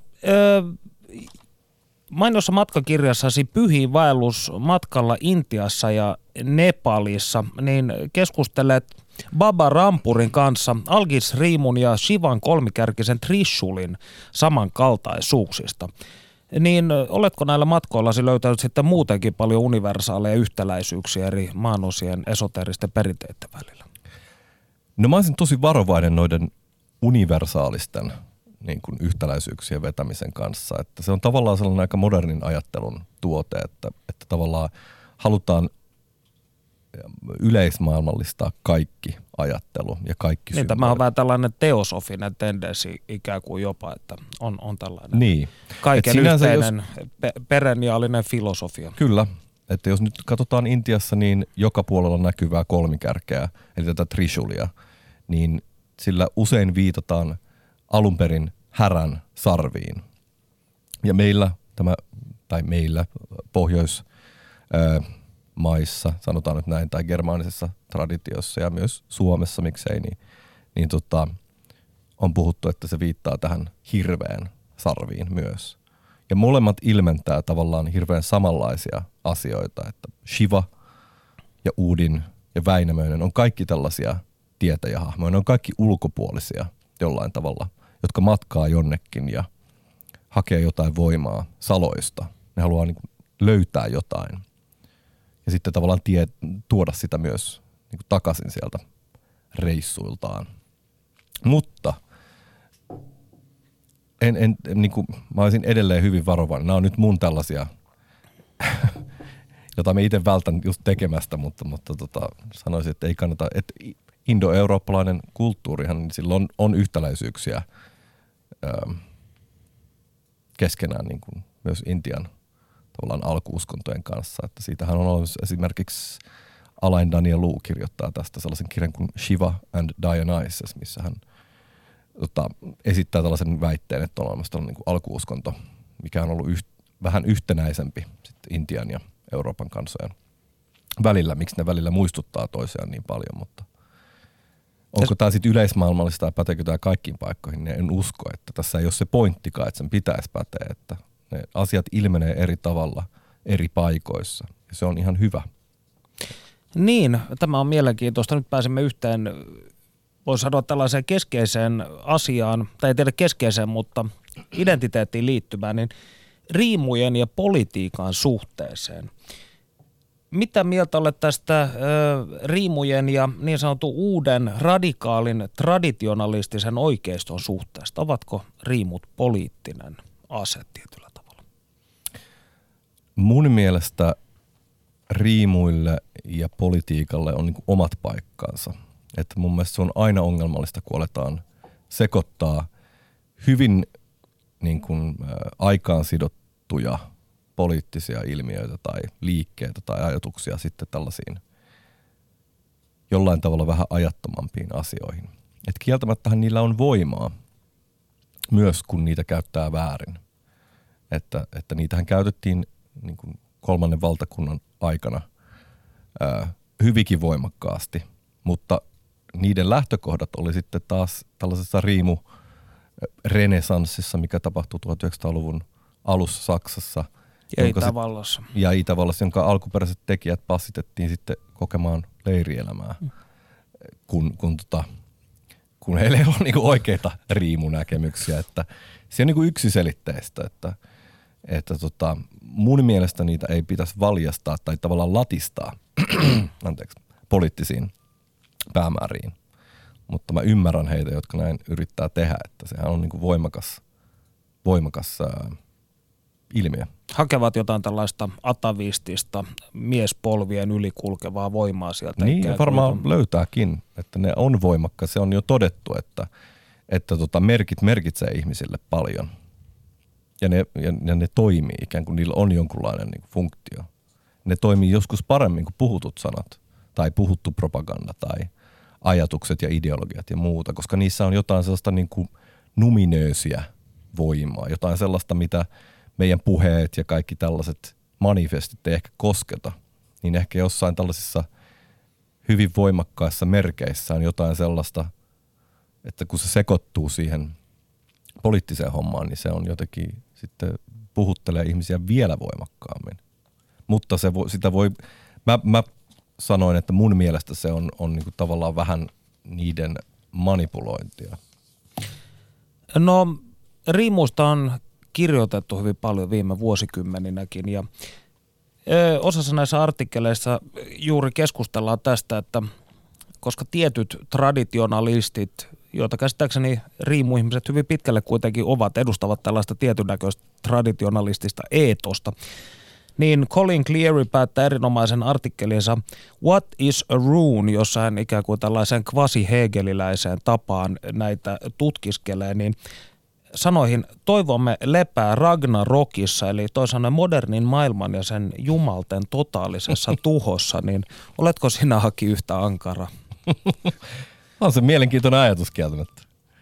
mainossa matkakirjassasi Pyhiin vaellus matkalla Intiassa ja Nepalissa, niin keskustelet Baba Rampurin kanssa Algis Riimun ja Shivan kolmikärkisen Trishulin samankaltaisuuksista. Niin oletko näillä matkoillasi löytänyt sitten muutenkin paljon universaaleja yhtäläisyyksiä eri maanosien esoteeristen perinteiden välillä? No mä olisin tosi varovainen noiden universaalisten niin kuin yhtäläisyyksien vetämisen kanssa. Että se on tavallaan sellainen aika modernin ajattelun tuote, että tavallaan halutaan yleismaailmallistaa kaikki ajattelu ja kaikki niin, tämä on vähän tällainen teosofinen tendenssi ikään kuin jopa, että on tällainen kaiken yhteinen perenniaalinen filosofia. Kyllä, että jos nyt katsotaan Intiassa, niin joka puolella näkyvää kolmikärkeä, eli tätä Trishulia, niin sillä usein viitataan alunperin härän sarviin. Ja meillä Pohjoismaissa, sanotaan nyt näin, tai germaanisessa traditiossa ja myös Suomessa, miksei, niin on puhuttu, että se viittaa tähän hirveän sarviin myös. Ja molemmat ilmentää tavallaan hirveän samanlaisia asioita, että Shiva ja Udin ja Väinämöinen on kaikki tällaisia tietäjähahmoja. Ne on kaikki ulkopuolisia jollain tavalla, jotka matkaa jonnekin ja hakee jotain voimaa saloista. Ne haluaa niin kuin löytää jotain ja sitten tavallaan tuoda sitä myös niin kuin takaisin sieltä reissuiltaan. Mutta niin kuin, mä olisin edelleen hyvin varovainen. Nämä on nyt mun tällaisia, jota me itse vältän just tekemästä, mutta sanoisin, että ei kannata. Että indo-eurooppalainen kulttuurihan, niin sillä on yhtäläisyyksiä keskenään niin kuin myös Intian tavallaan alkuuskontojen kanssa. Että siitähän on ollut esimerkiksi Alain Danielou kirjoittaa tästä sellaisen kirjan kuin Shiva and Dionysus, missä hän esittää tällaisen väitteen, että on olemassa tällainen niin kuin alkuuskonto, mikä on ollut vähän yhtenäisempi sitten Intian ja Euroopan kansojen välillä. Miksi ne välillä muistuttaa toisiaan niin paljon, mutta onko tämä sitten yleismaailmallista ja päteekö tämä kaikkiin paikkoihin, niin en usko, että tässä ei ole se pointtikaan, että sen pitäisi päteä, että ne asiat ilmenee eri tavalla eri paikoissa ja se on ihan hyvä. Niin, tämä on mielenkiintoista. Nyt pääsemme yhteen, voisi sanoa tällaiseen keskeiseen asiaan, tai ei tiedä keskeiseen, mutta identiteettiin liittyvään, niin riimujen ja politiikan suhteeseen. Mitä mieltä olet tästä riimujen ja niin sanotun uuden radikaalin traditionalistisen oikeiston suhteesta? Ovatko riimut poliittinen ase tietyllä tavalla? Mun mielestä riimuille ja politiikalle on niin kuin omat paikkansa. Että mun mielestä se on aina ongelmallista, kun aletaan sekoittaa hyvin niin kuin aikaan sidottuja poliittisia ilmiöitä tai liikkeitä tai ajatuksia sitten tällaisiin jollain tavalla vähän ajattomampiin asioihin. Että kieltämättähän niillä on voimaa myös, kun niitä käyttää väärin. Että niitähän käytettiin niin kuin kolmannen valtakunnan aikana hyvinkin voimakkaasti, mutta niiden lähtökohdat oli sitten taas tällaisessa riimu-renesanssissa, mikä tapahtui 1900-luvun alussa Saksassa. Ja Itävallassa, jonka alkuperäiset tekijät passitettiin sitten kokemaan leirielämää, kun heillä ei ole niinku oikeita riimunäkemyksiä. Että se on niinku yksiselitteistä, että mun mielestä niitä ei pitäisi valjastaa tai tavallaan latistaa poliittisiin päämääriin. mutta mä ymmärrän heitä, jotka näin yrittää tehdä, että sehän on niin kuin voimakas ilmiö. Hakevat jotain tällaista atavistista miespolvien ylikulkevaa voimaa sieltä. Niin, varmaan löytääkin, että ne on voimakkaat. Se on jo todettu, että merkit merkitsee ihmisille paljon. Ja ne toimii ikään kuin niillä on jonkunlainen niin kuin funktio. Ne toimii joskus paremmin kuin puhutut sanat tai puhuttu propaganda tai ajatukset ja ideologiat ja muuta, koska niissä on jotain sellaista niin kuin numinöösiä voimaa, jotain sellaista, mitä meidän puheet ja kaikki tällaiset manifestit ei ehkä kosketa, niin ehkä jossain tällaisissa hyvin voimakkaissa merkeissä on jotain sellaista, että kun se sekoittuu siihen poliittiseen hommaan, niin se on jotenkin sitten puhuttelee ihmisiä vielä voimakkaammin. Mutta mä sanoin, että mun mielestä se on niin kuin tavallaan vähän niiden manipulointia. No, riimuista on kirjoitettu hyvin paljon viime vuosikymmeninäkin ja osassa näissä artikkeleissa juuri keskustellaan tästä, että koska tietyt traditionalistit, joita käsittääkseni riimuihmiset hyvin pitkälle kuitenkin edustavat tällaista tietyn näköistä traditionalistista eetosta, niin Colin Cleary päättää erinomaisen artikkelinsa What is a rune, jossa hän ikään kuin tällaisen kvasi-hegeliläiseen tapaan näitä tutkiskelee, niin sanoihin toivomme lepää Ragnarokissa, eli toisaalta modernin maailman ja sen jumalten totaalisessa tuhossa, niin oletko sinä, Haki, yhtä ankara? On se mielenkiintoinen ajatus kieltämättä.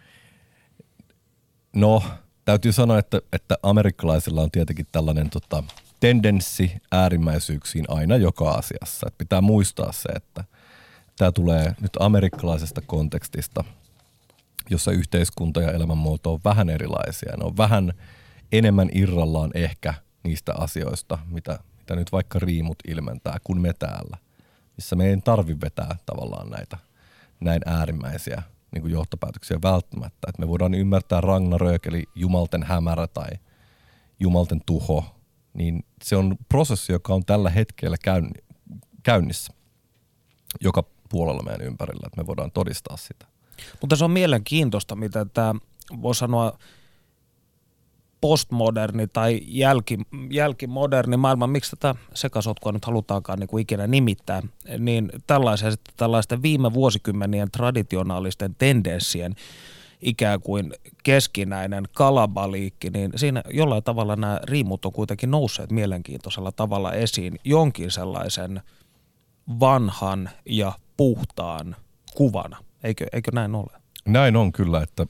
No, täytyy sanoa, että amerikkalaisilla on tietenkin tällainen tendenssi äärimmäisyyksiin aina joka asiassa. Että pitää muistaa se, että tämä tulee nyt amerikkalaisesta kontekstista, jossa yhteiskunta ja elämänmuoto on vähän erilaisia. Ne on vähän enemmän irrallaan ehkä niistä asioista, mitä nyt vaikka riimut ilmentää, kuin me täällä. Missä me ei tarvitse vetää tavallaan näin äärimmäisiä niin kuin johtopäätöksiä välttämättä. Että me voidaan ymmärtää Ragnarök, eli jumalten hämärä tai jumalten tuho, niin se on prosessi, joka on tällä hetkellä käynnissä joka puolella meidän ympärillä, että me voidaan todistaa sitä. Mutta se on mielenkiintoista, mitä tämä voi sanoa postmoderni tai jälkimoderni maailma, miksi tätä sekasotkua nyt halutaankaan niin kuin ikinä nimittää, niin tällaisten viime vuosikymmenien traditionaalisten tendenssien ikään kuin keskinäinen kalabaliikki, niin siinä jollain tavalla nämä riimut on kuitenkin nousseet mielenkiintoisella tavalla esiin jonkin sellaisen vanhan ja puhtaan kuvana. Eikö näin ole? Näin on kyllä, että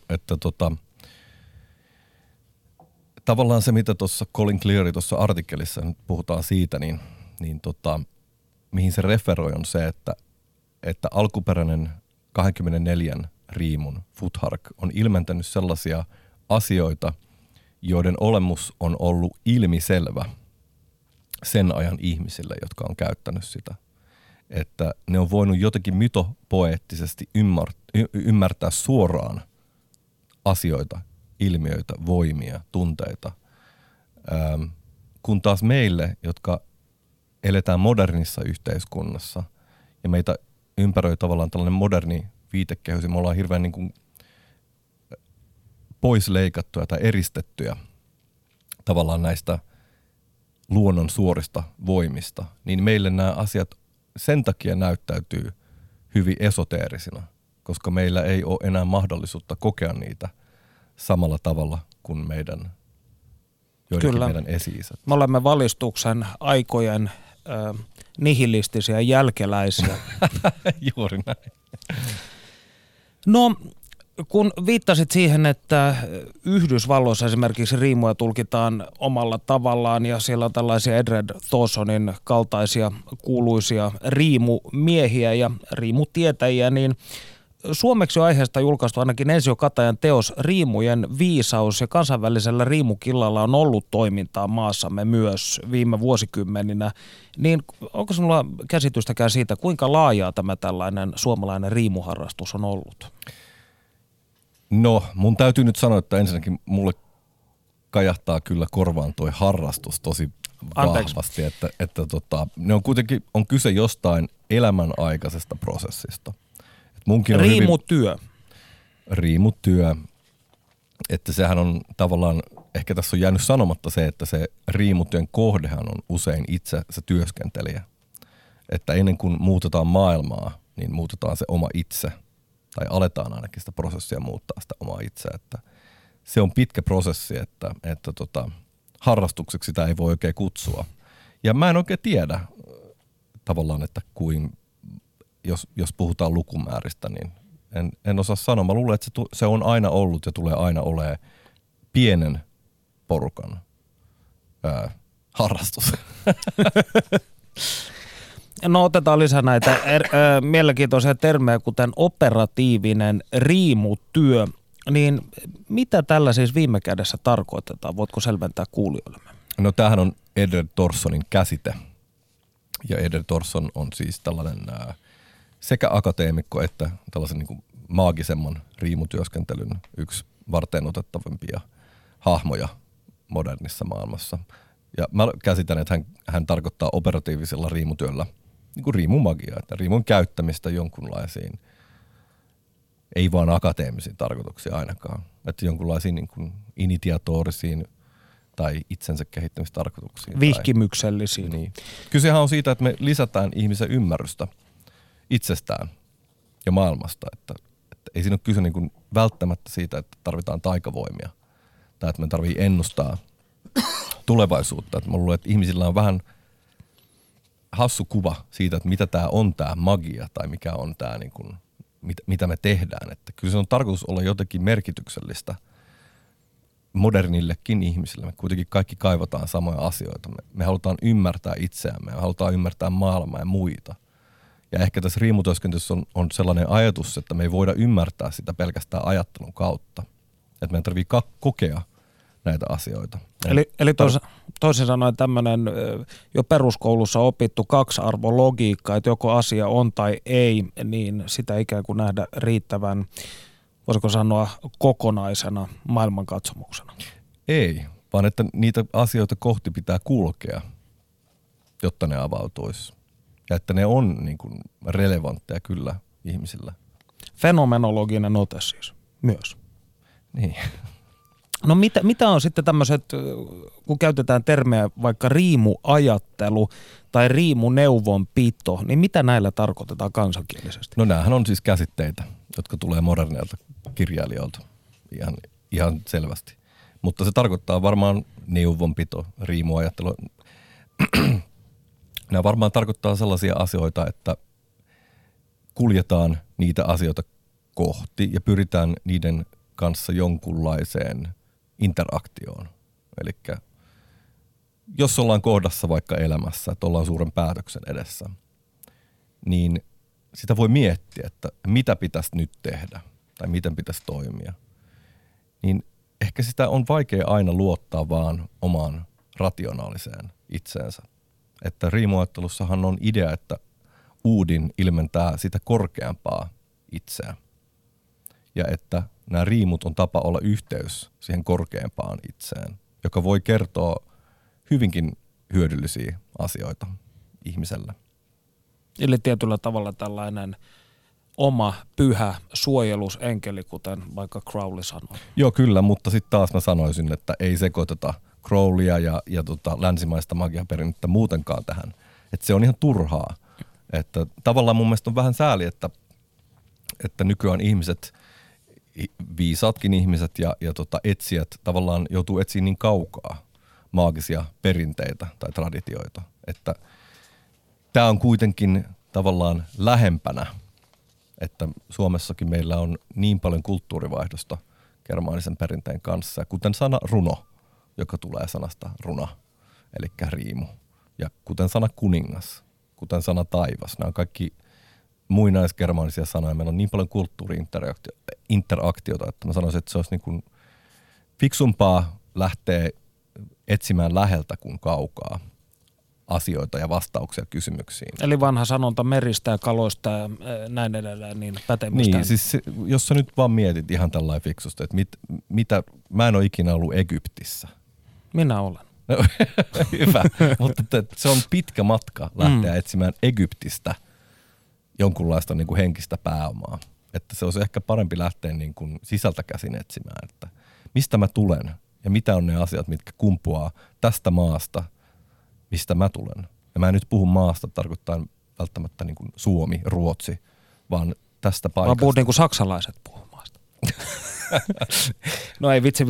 tavallaan se, mitä tuossa Colin Cleary tuossa artikkelissa nyt puhutaan siitä, niin mihin se referoi on se, että alkuperäinen 24 riimun Futhark on ilmentänyt sellaisia asioita, joiden olemus on ollut ilmiselvä sen ajan ihmisille, jotka on käyttänyt sitä. Että ne on voinut jotenkin mytopoeettisesti ymmärtää suoraan asioita, ilmiöitä, voimia, tunteita. Kun taas meille, jotka eletään modernissa yhteiskunnassa ja meitä ympäröi tavallaan tällainen moderni viitekehys, ja me ollaan hirveän niin kuin poisleikattuja tai eristettyjä tavallaan näistä luonnon suorista voimista, niin meille nämä asiat sen takia näyttäytyy hyvin esoteerisina, koska meillä ei ole enää mahdollisuutta kokea niitä samalla tavalla kuin meidän esi-isät. Me olemme valistuksen aikojen nihilistisiä jälkeläisiä. Juuri näin. No, kun viittasit siihen, että Yhdysvalloissa esimerkiksi riimuja tulkitaan omalla tavallaan ja siellä on tällaisia Edred Thosonin kaltaisia kuuluisia riimumiehiä ja riimutietäjiä, niin suomeksi on aiheesta julkaistu ainakin Ensio Katajan teos Riimujen viisaus, ja kansainvälisellä riimukillalla on ollut toimintaa maassamme myös viime vuosikymmeninä. Niin onko sinulla käsitystäkään siitä, kuinka laajaa tämä tällainen suomalainen riimuharrastus on ollut? No, mun täytyy nyt sanoa, että ensinnäkin mulle kajahtaa kyllä korvaan toi harrastus tosi vahvasti, että ne on kuitenkin kyse jostain elämänaikaisesta prosessista. munkin on riimutyö. Riimutyö. Että sehän on tavallaan, ehkä tässä on jäänyt sanomatta se, että se riimutyön kohdehan on usein itse se työskentelijä. Että ennen kuin muutetaan maailmaa, niin muutetaan se oma itse. Tai aletaan ainakin sitä prosessia muuttaa sitä omaa itseä. Että se on pitkä prosessi, että harrastukseksi sitä ei voi oikein kutsua. Ja mä en oikein tiedä tavallaan, että jos puhutaan lukumääristä, niin en osaa sanoa. Mä luulen, että se on aina ollut ja tulee aina olemaan pienen porukan harrastus. No otetaan lisää näitä mielenkiintoisia termejä, kuten operatiivinen riimutyö. Niin mitä tällä siis viime kädessä tarkoitetaan? Voitko selventää kuulijoillemme? No tämähän on Edward Thorsonin käsite. Ja Edward Thorson on siis tällainen sekä akateemikko että tällaisen niin kuin maagisemman riimutyöskentelyn yksi varteenotettavimpia hahmoja modernissa maailmassa. Ja mä käsitän, että hän tarkoittaa operatiivisella riimutyöllä niin kuin riimumagiaa, että riimun käyttämistä jonkunlaisiin, ei vaan akateemisiin tarkoituksiin ainakaan, että jonkunlaisiin niin kuin initiatorisiin tai itsensä kehittämistarkoituksiin. Vihkimyksellisiin. Niin. Kysehän on siitä, että me lisätään ihmisen ymmärrystä itsestään ja maailmasta, että ei siinä ole kyse niin kuin välttämättä siitä, että tarvitaan taikavoimia tai että me tarvitsee ennustaa tulevaisuutta. Että mä luulen, että ihmisillä on vähän hassu kuva siitä, että mitä tämä on tämä magia tai mikä on tämä, niin kuin, mitä me tehdään. Että kyllä se on tarkoitus olla jotenkin merkityksellistä modernillekin ihmisille. Me kuitenkin kaikki kaivataan samoja asioita. Me halutaan ymmärtää itseämme, me halutaan ymmärtää maailmaa ja muita. Ja ehkä tässä riimutyöskentelyssä on sellainen ajatus, että me ei voida ymmärtää sitä pelkästään ajattelun kautta. Että meidän tarvitsee kokea näitä asioita. Eli toisin sanoen tämmöinen jo peruskoulussa opittu kaksiarvologiikka, että joko asia on tai ei, niin sitä ikään kuin nähdä riittävän, voisiko sanoa, kokonaisena maailmankatsomuksena. Ei, vaan että niitä asioita kohti pitää kulkea, jotta ne avautuisi. Ja että ne on niin kuin relevantteja kyllä ihmisillä. Fenomenologinen ote siis myös. Niin. No mitä on sitten tämmöiset, kun käytetään termejä vaikka riimuajattelu tai riimuneuvonpito, niin mitä näillä tarkoitetaan kansankielisesti? No näähän on siis käsitteitä, jotka tulee moderneilta kirjailijoilta ihan selvästi. Mutta se tarkoittaa varmaan neuvonpito, riimuajattelu. Nämä varmaan tarkoittaa sellaisia asioita, että kuljetaan niitä asioita kohti ja pyritään niiden kanssa jonkunlaiseen interaktioon. Eli jos ollaan kohdassa vaikka elämässä, että ollaan suuren päätöksen edessä, niin sitä voi miettiä, että mitä pitäisi nyt tehdä tai miten pitäisi toimia. Niin ehkä sitä on vaikea aina luottaa vaan omaan rationaaliseen itseensä. Että riimuajattelussahan on idea, että uudin ilmentää sitä korkeampaa itseä. Ja että nämä riimut on tapa olla yhteys siihen korkeampaan itseen, joka voi kertoa hyvinkin hyödyllisiä asioita ihmiselle. Eli tietyllä tavalla tällainen oma pyhä suojelusenkeli, kuten vaikka Crowley sanoi. Joo, kyllä, mutta sitten taas mä sanoisin, että ei sekoiteta Crowleya ja länsimaista magiaperinnettä muutenkaan tähän. Että se on ihan turhaa. Että tavallaan mun mielestä on vähän sääli, että nykyään ihmiset, viisaatkin ihmiset ja etsijät tavallaan joutuu etsiä niin kaukaa maagisia perinteitä tai traditioita, että tämä on kuitenkin tavallaan lähempänä, että Suomessakin meillä on niin paljon kulttuurivaihdosta germaanisen perinteen kanssa, kuten sana runo, joka tulee sanasta runa, eli riimu, ja kuten sana kuningas, kuten sana taivas. Nämä on kaikki muinaisgermaanisia sanoja. Meillä on niin paljon kulttuuri-interaktiota, että mä sanoisin, että se olisi niin kuin fiksumpaa lähteä etsimään läheltä kuin kaukaa asioita ja vastauksia kysymyksiin. Eli vanha sanonta meristä ja kaloista ja näin edelleen, niin pätemistä. Niin, siis jos sä nyt vaan mietit ihan tällainen fiksusta, että mä en ole ikinä ollut Egyptissä. Minä olen. No, hyvä, mutta se on pitkä matka lähteä etsimään Egyptistä jonkunlaista niin kuin henkistä pääomaa. että se olisi ehkä parempi lähteä niin kuin sisältä käsin etsimään, että mistä mä tulen ja mitä on ne asiat, mitkä kumpuaa tästä maasta, mistä mä tulen. Ja mä en nyt puhu maasta tarkoittaa välttämättä niin kuin Suomi, Ruotsi, vaan tästä paikasta. Mä puhun niin kuin saksalaiset puhuu maasta. No ei vitsi.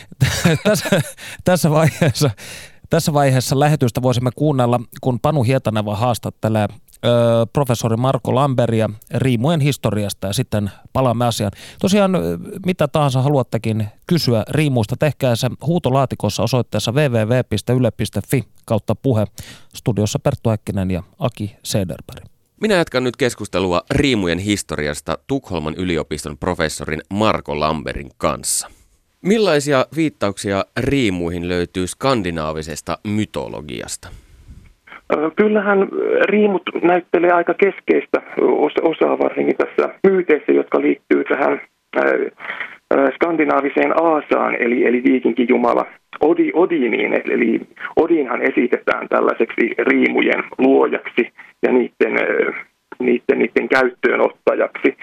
Tässä vaiheessa lähetystä voisimme kuunnella, kun Panu Hietaneva haastattelee professori Marko Lambergia riimujen historiasta ja sitten palaamme asiaan. Tosiaan mitä tahansa haluattekin kysyä riimuista, tehkää se huutolaatikossa osoitteessa www.yle.fi/puhe. Studiossa Perttu Häkkinen ja Aki Sederberg. Minä jatkan nyt keskustelua riimujen historiasta Tukholman yliopiston professorin Marko Lambergin kanssa. Millaisia viittauksia riimuihin löytyy skandinaavisesta mytologiasta? Kyllähän riimut näyttelee aika keskeistä osaa varsinkin tässä myyteissä, jotka liittyy tähän skandinaaviseen Aasaan, eli viikinkijumala Odiniin. Eli Odinhan esitetään tällaiseksi riimujen luojaksi ja niiden käyttöönottajaksi.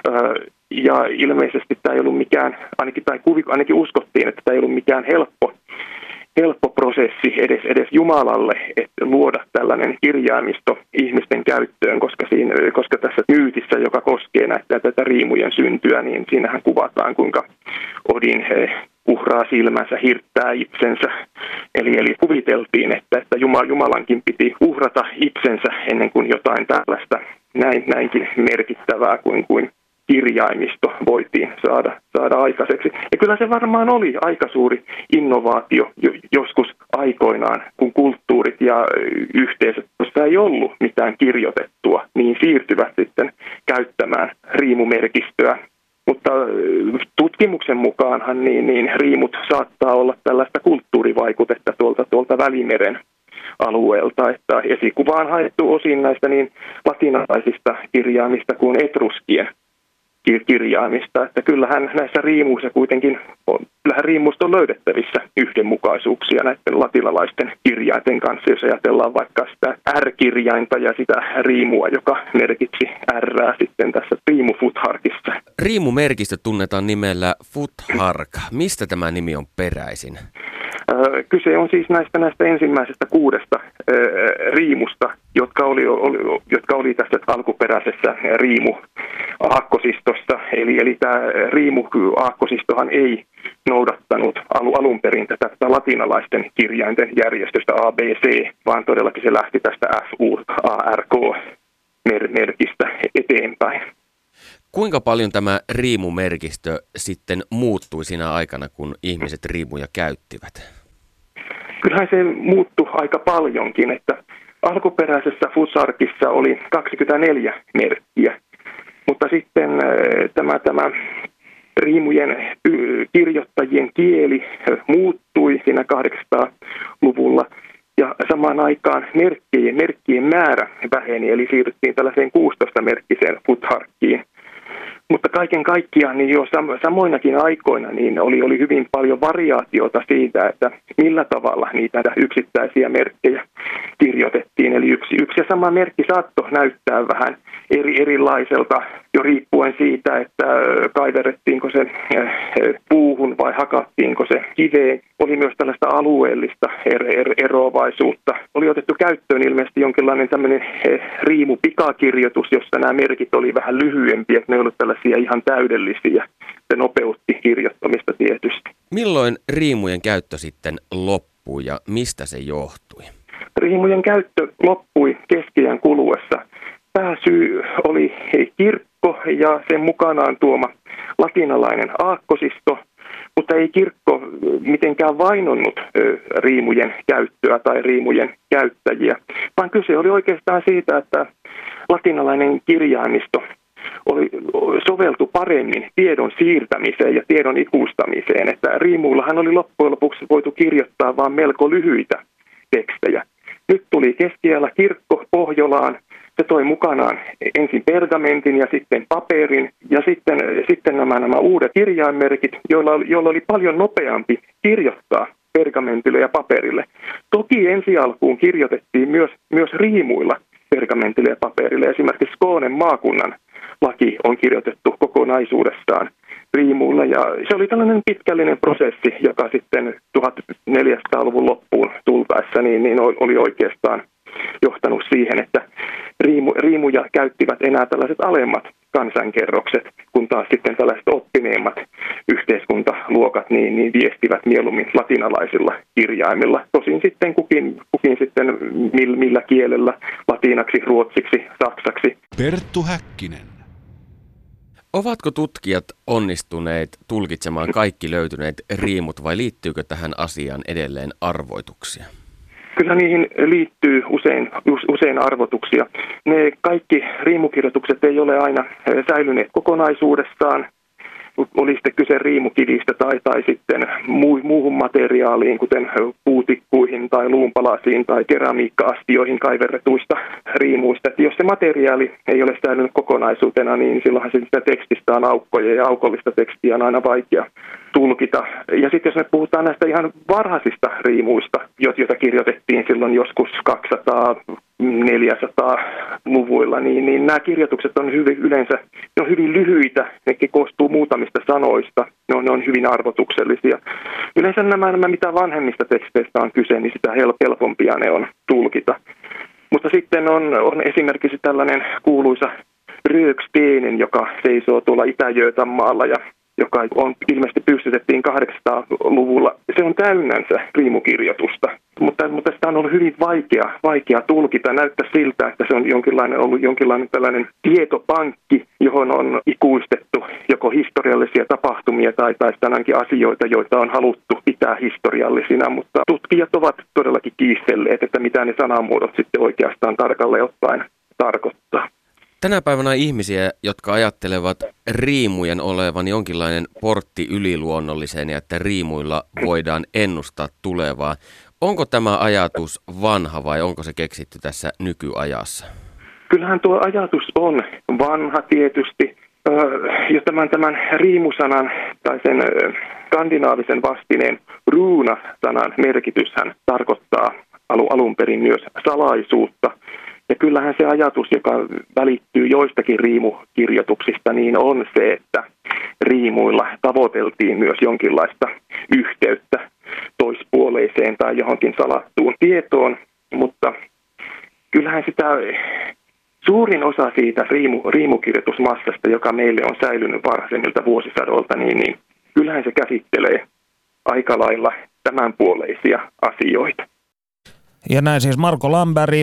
Ja ilmeisesti tämä ei ollut mikään, ainakin uskottiin, että tämä ei ollut mikään helppo prosessi edes Jumalalle, että luoda tällainen kirjaimisto ihmisten käyttöön, koska tässä myytissä, joka koskee tätä riimujen syntyä, niin siinähän kuvataan, kuinka Odin uhraa silmänsä, hirttää itsensä. Eli kuviteltiin, että Jumalankin piti uhrata itsensä ennen kuin jotain tällaista näinkin merkittävää kuin kirjaimisto voitiin saada aikaiseksi. Ja kyllä se varmaan oli aika suuri innovaatio joskus aikoinaan, kun kulttuurit ja yhteisöt, joissa ei ollut mitään kirjoitettua, niin siirtyvät sitten käyttämään riimumerkistöä. Mutta tutkimuksen mukaanhan niin riimut saattaa olla tällaista kulttuurivaikutetta tuolta Välimeren alueelta, että esikuva on haettu osin näistä niin latinalaisista kirjaimista kuin etruskien kirjaimista, että kyllähän näissä riimuissa kuitenkin riimuista on löydettävissä yhdenmukaisuuksia näiden latinalaisten kirjainten kanssa, jos ajatellaan vaikka sitä R-kirjainta ja sitä riimua, joka merkitsi R sitten tässä riimufutharkissa. Riimumerkistö tunnetaan nimellä futhark. Mistä tämä nimi on peräisin? Kyse on siis näistä ensimmäisestä 6 riimusta, jotka oli tässä alkuperäisessä riimu-aakkosistossa. Eli tämä riimu-aakkosistohan ei noudattanut alun perin tätä latinalaisten kirjainten järjestystä ABC, vaan todellakin se lähti tästä FUARK-merkistä eteenpäin. Kuinka paljon tämä riimumerkistö sitten muuttui siinä aikana, kun ihmiset riimuja käyttivät? Kyllähän se muuttui aika paljonkin, että alkuperäisessä futsarkissa oli 24 merkkiä, mutta sitten tämä riimujen kirjoittajien kieli muuttui siinä 800-luvulla ja samaan aikaan merkkien määrä väheni, eli siirryttiin tällaiseen 16-merkkiseen futharkkiin. Mutta kaiken kaikkiaan niin jo samoinakin aikoina niin oli hyvin paljon variaatiota siitä, että millä tavalla niitä yksittäisiä merkkejä kirjoitettiin. Eli yksi ja sama merkki saattoi näyttää vähän erilaiselta jo riippuen siitä, että kaiverrettiinko se puuhun vai hakattiinko se kiveen. Oli myös tällaista alueellista eroavaisuutta. Oli otettu käyttöön ilmeisesti jonkinlainen tämmöinen riimupikakirjoitus, jossa nämä merkit oli vähän lyhyempiä, että ne olivat tällaisia ihan täydellisiä. Se nopeutti kirjoittamista tietysti. Milloin riimujen käyttö sitten loppui ja mistä se johtui? Riimujen käyttö loppui keskiajan kuluessa. Pääsyy oli kirkko ja sen mukanaan tuoma latinalainen aakkosisto, mutta ei kirkko mitenkään vainonnut riimujen käyttöä tai riimujen käyttäjiä, vaan kyse oli oikeastaan siitä, että latinalainen kirjaimisto soveltu paremmin tiedon siirtämiseen ja tiedon ikustamiseen, että riimuillahan oli loppujen lopuksi voitu kirjoittaa vain melko lyhyitä tekstejä. Nyt tuli keskiajalla kirkko Pohjolaan. Se toi mukanaan ensin pergamentin ja sitten paperin ja sitten nämä uudet kirjainmerkit, joilla oli paljon nopeampi kirjoittaa pergamentille ja paperille. Toki ensi alkuun kirjoitettiin myös riimuilla pergamentille ja paperille. Esimerkiksi Skånen maakunnan laki on kirjoitettu kokonaisuudessaan riimuilla. Ja se oli tällainen pitkällinen prosessi, joka sitten 1400-luvun loppuun tultaessa niin oli oikeastaan johtanut siihen, että riimuja käyttivät enää tällaiset alemmat kansankerrokset, kun taas sitten tällaiset oppineemmat yhteiskuntaluokat niin viestivät mieluummin latinalaisilla kirjaimilla. Tosin sitten kukin sitten millä kielellä, latinaksi, ruotsiksi, saksaksi. Perttu Häkkinen. Ovatko tutkijat onnistuneet tulkitsemaan kaikki löytyneet riimut vai liittyykö tähän asiaan edelleen arvoituksia? Kyllä niihin liittyy usein arvotuksia. Ne kaikki riimukirjoitukset ei ole aina säilyneet kokonaisuudessaan. Oli sitten kyse riimukivistä tai sitten muuhun materiaaliin, kuten puutikkuihin tai luunpalasiin tai keramiikka-astioihin kaiverretuista riimuista. Että jos se materiaali ei ole säilynyt kokonaisuutena, niin silloinhan sitä tekstistä on aukkoja ja aukollista tekstiä on aina vaikea tulkita. Ja sitten jos me puhutaan näistä ihan varhaisista riimuista, joita kirjoitettiin silloin joskus 200-400-luvuilla, niin nämä kirjoitukset on hyvin lyhyitä, ne koostuu muutamista sanoista, ne on hyvin arvotuksellisia. Yleensä nämä mitä vanhemmista teksteistä on kyse, niin sitä helpompia ne on tulkita. Mutta sitten on esimerkiksi tällainen kuuluisa Rööksteenen, joka seisoo tuolla Itä-Götanmaalla ja joka on ilmeisesti pystytettiin 800-luvulla. Se on täynnänsä riimukirjoitusta, mutta sitä on ollut hyvin vaikea tulkita. Näyttää siltä, että se on ollut jonkinlainen tällainen tietopankki, johon on ikuistettu joko historiallisia tapahtumia tai ainakin asioita, joita on haluttu pitää historiallisina, mutta tutkijat ovat todellakin kiistelleet, että mitä ne sanamuodot sitten oikeastaan tarkalleen ottaen tarkoittaa. Tänä päivänä on ihmisiä, jotka ajattelevat riimujen olevan jonkinlainen portti yliluonnolliseen ja että riimuilla voidaan ennustaa tulevaa. Onko tämä ajatus vanha vai onko se keksitty tässä nykyajassa? Kyllähän tuo ajatus on vanha tietysti. Jo tämän riimusanan tai sen skandinaavisen vastineen ruuna-sanan merkityshän tarkoittaa alun perin myös salaisuutta. Ja kyllähän se ajatus, joka välittyy joistakin riimukirjoituksista, niin on se, että riimuilla tavoiteltiin myös jonkinlaista yhteyttä toispuoleiseen tai johonkin salattuun tietoon, mutta kyllähän sitä suurin osa siitä riimukirjoitusmassasta, joka meille on säilynyt varhaisemmilta vuosisadoilta, niin kyllähän se käsittelee aika lailla tämänpuoleisia asioita. Ja näin siis Marko Lamberg,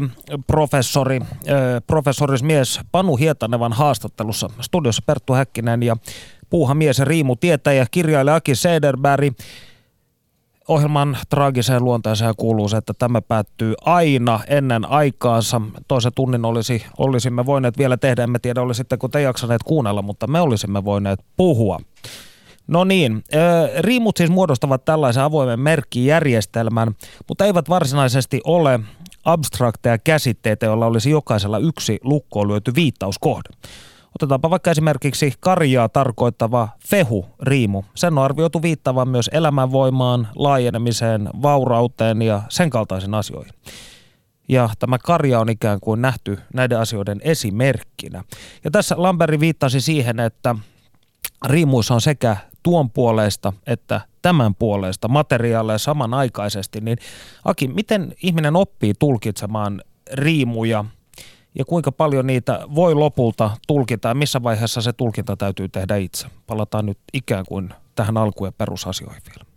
professorismies Panu Hietanevan haastattelussa. Studiossa Perttu Häkkinen ja puuhamies ja riimutietäjä, kirjailija Aki Cederberg. Ohjelman traagiseen luonteeseen kuuluu se, että tämä päättyy aina ennen aikaansa. Toisen tunnin olisimme voineet vielä tehdä, en tiedä olisitteko te jaksaneet kuunnella, mutta me olisimme voineet puhua. No niin, riimut siis muodostavat tällaisen avoimen merkkijärjestelmän, mutta eivät varsinaisesti ole abstrakteja käsitteitä, joilla olisi jokaisella yksi lukkoon lyöty viittauskohde. Otetaanpa vaikka esimerkiksi karjaa tarkoittava fehu-riimu. Sen on arvioitu viittaavan myös elämänvoimaan, laajenemiseen, vaurauteen ja sen kaltaisiin asioihin. Ja tämä karja on ikään kuin nähty näiden asioiden esimerkkinä. Ja tässä Lamberg viittasi siihen, että riimuissa on sekä tuon puoleista että tämän puoleista materiaaleja samanaikaisesti, niin Aki, miten ihminen oppii tulkitsemaan riimuja ja kuinka paljon niitä voi lopulta tulkita ja missä vaiheessa se tulkinta täytyy tehdä itse? Palataan nyt ikään kuin tähän alkuun ja perusasioihin vielä.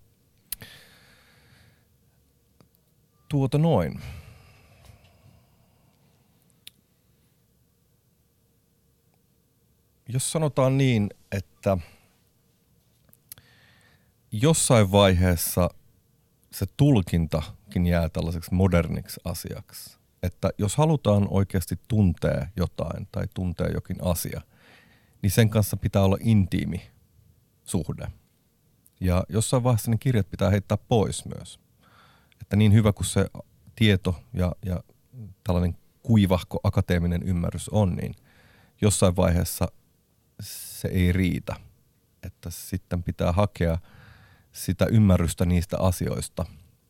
Noin. Jos sanotaan niin, että jossain vaiheessa se tulkintakin jää tällaiseksi moderniksi asiaksi, että jos halutaan oikeasti tuntea jotain tai tuntea jokin asia, niin sen kanssa pitää olla intiimi suhde. Ja jossain vaiheessa ne kirjat pitää heittää pois myös. Että niin hyvä kuin se tieto ja tällainen kuivahko akateeminen ymmärrys on, niin jossain vaiheessa se ei riitä. Että sitten pitää hakea sitä ymmärrystä niistä asioista,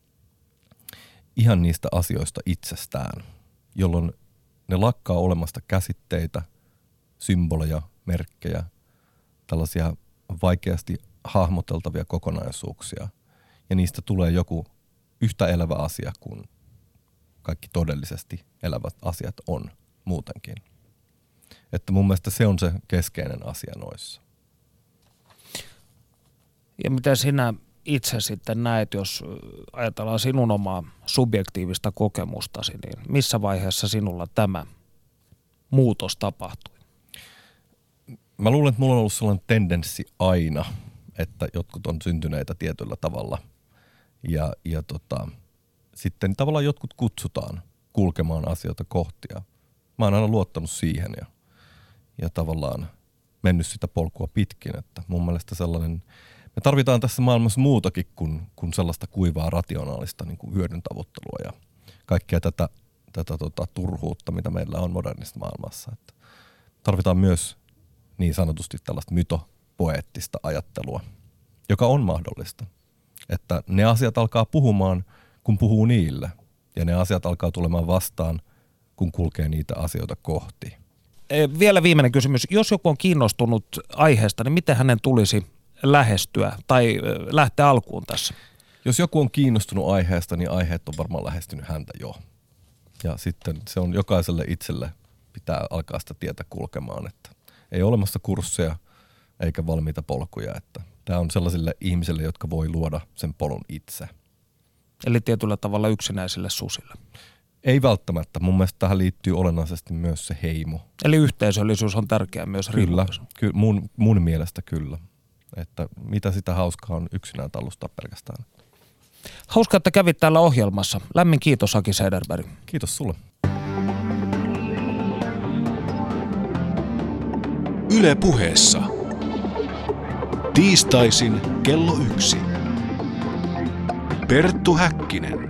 ihan niistä asioista itsestään, jolloin ne lakkaa olemasta käsitteitä symboleja, merkkejä, tällaisia vaikeasti hahmoteltavia kokonaisuuksia. Ja niistä tulee joku yhtä elävä asia kuin kaikki todellisesti elävät asiat on muutenkin. Että mun mielestä se on se keskeinen asia noissa. Ja miten sinä itse sitten näet, jos ajatellaan sinun omaa subjektiivista kokemustasi, niin missä vaiheessa sinulla tämä muutos tapahtui? Mä luulen, että mulla on ollut sellainen tendenssi aina, että jotkut on syntyneitä tietyllä tavalla ja sitten tavallaan jotkut kutsutaan kulkemaan asioita kohti. Ja mä oon aina luottanut siihen ja tavallaan mennyt sitä polkua pitkin, että mun mielestä sellainen, me tarvitaan tässä maailmassa muutakin kuin sellaista kuivaa rationaalista niin kuin hyödyn tavoittelua ja kaikkea tätä turhuutta, mitä meillä on modernissa maailmassa. Että tarvitaan myös niin sanotusti tällaista mytopoeettista ajattelua, joka on mahdollista. Että ne asiat alkaa puhumaan, kun puhuu niille, ja ne asiat alkaa tulemaan vastaan, kun kulkee niitä asioita kohti. Vielä viimeinen kysymys. Jos joku on kiinnostunut aiheesta, niin miten hänen tulisi lähestyä tai lähteä alkuun tässä? Jos joku on kiinnostunut aiheesta, niin aiheet on varmaan lähestynyt häntä jo. Ja sitten se on jokaiselle itselle pitää alkaa sitä tietä kulkemaan, että ei ole olemassa kursseja eikä valmiita polkuja, että tämä on sellaisille ihmisille, jotka voi luoda sen polun itse. Eli tietyllä tavalla yksinäisille susille. Ei välttämättä. Mun mielestä tähän liittyy olennaisesti myös se heimo. Eli yhteisöllisyys on tärkeää myös riimuudessa. Kyllä, mun mielestä kyllä. Että mitä sitä hauskaa on yksinään tallustaa pelkästään. Hauskaa, että kävit täällä ohjelmassa. Lämmin kiitos, Aki Sederberg. Kiitos sulle. Yle Puheessa. Tiistaisin kello 1. Perttu Häkkinen.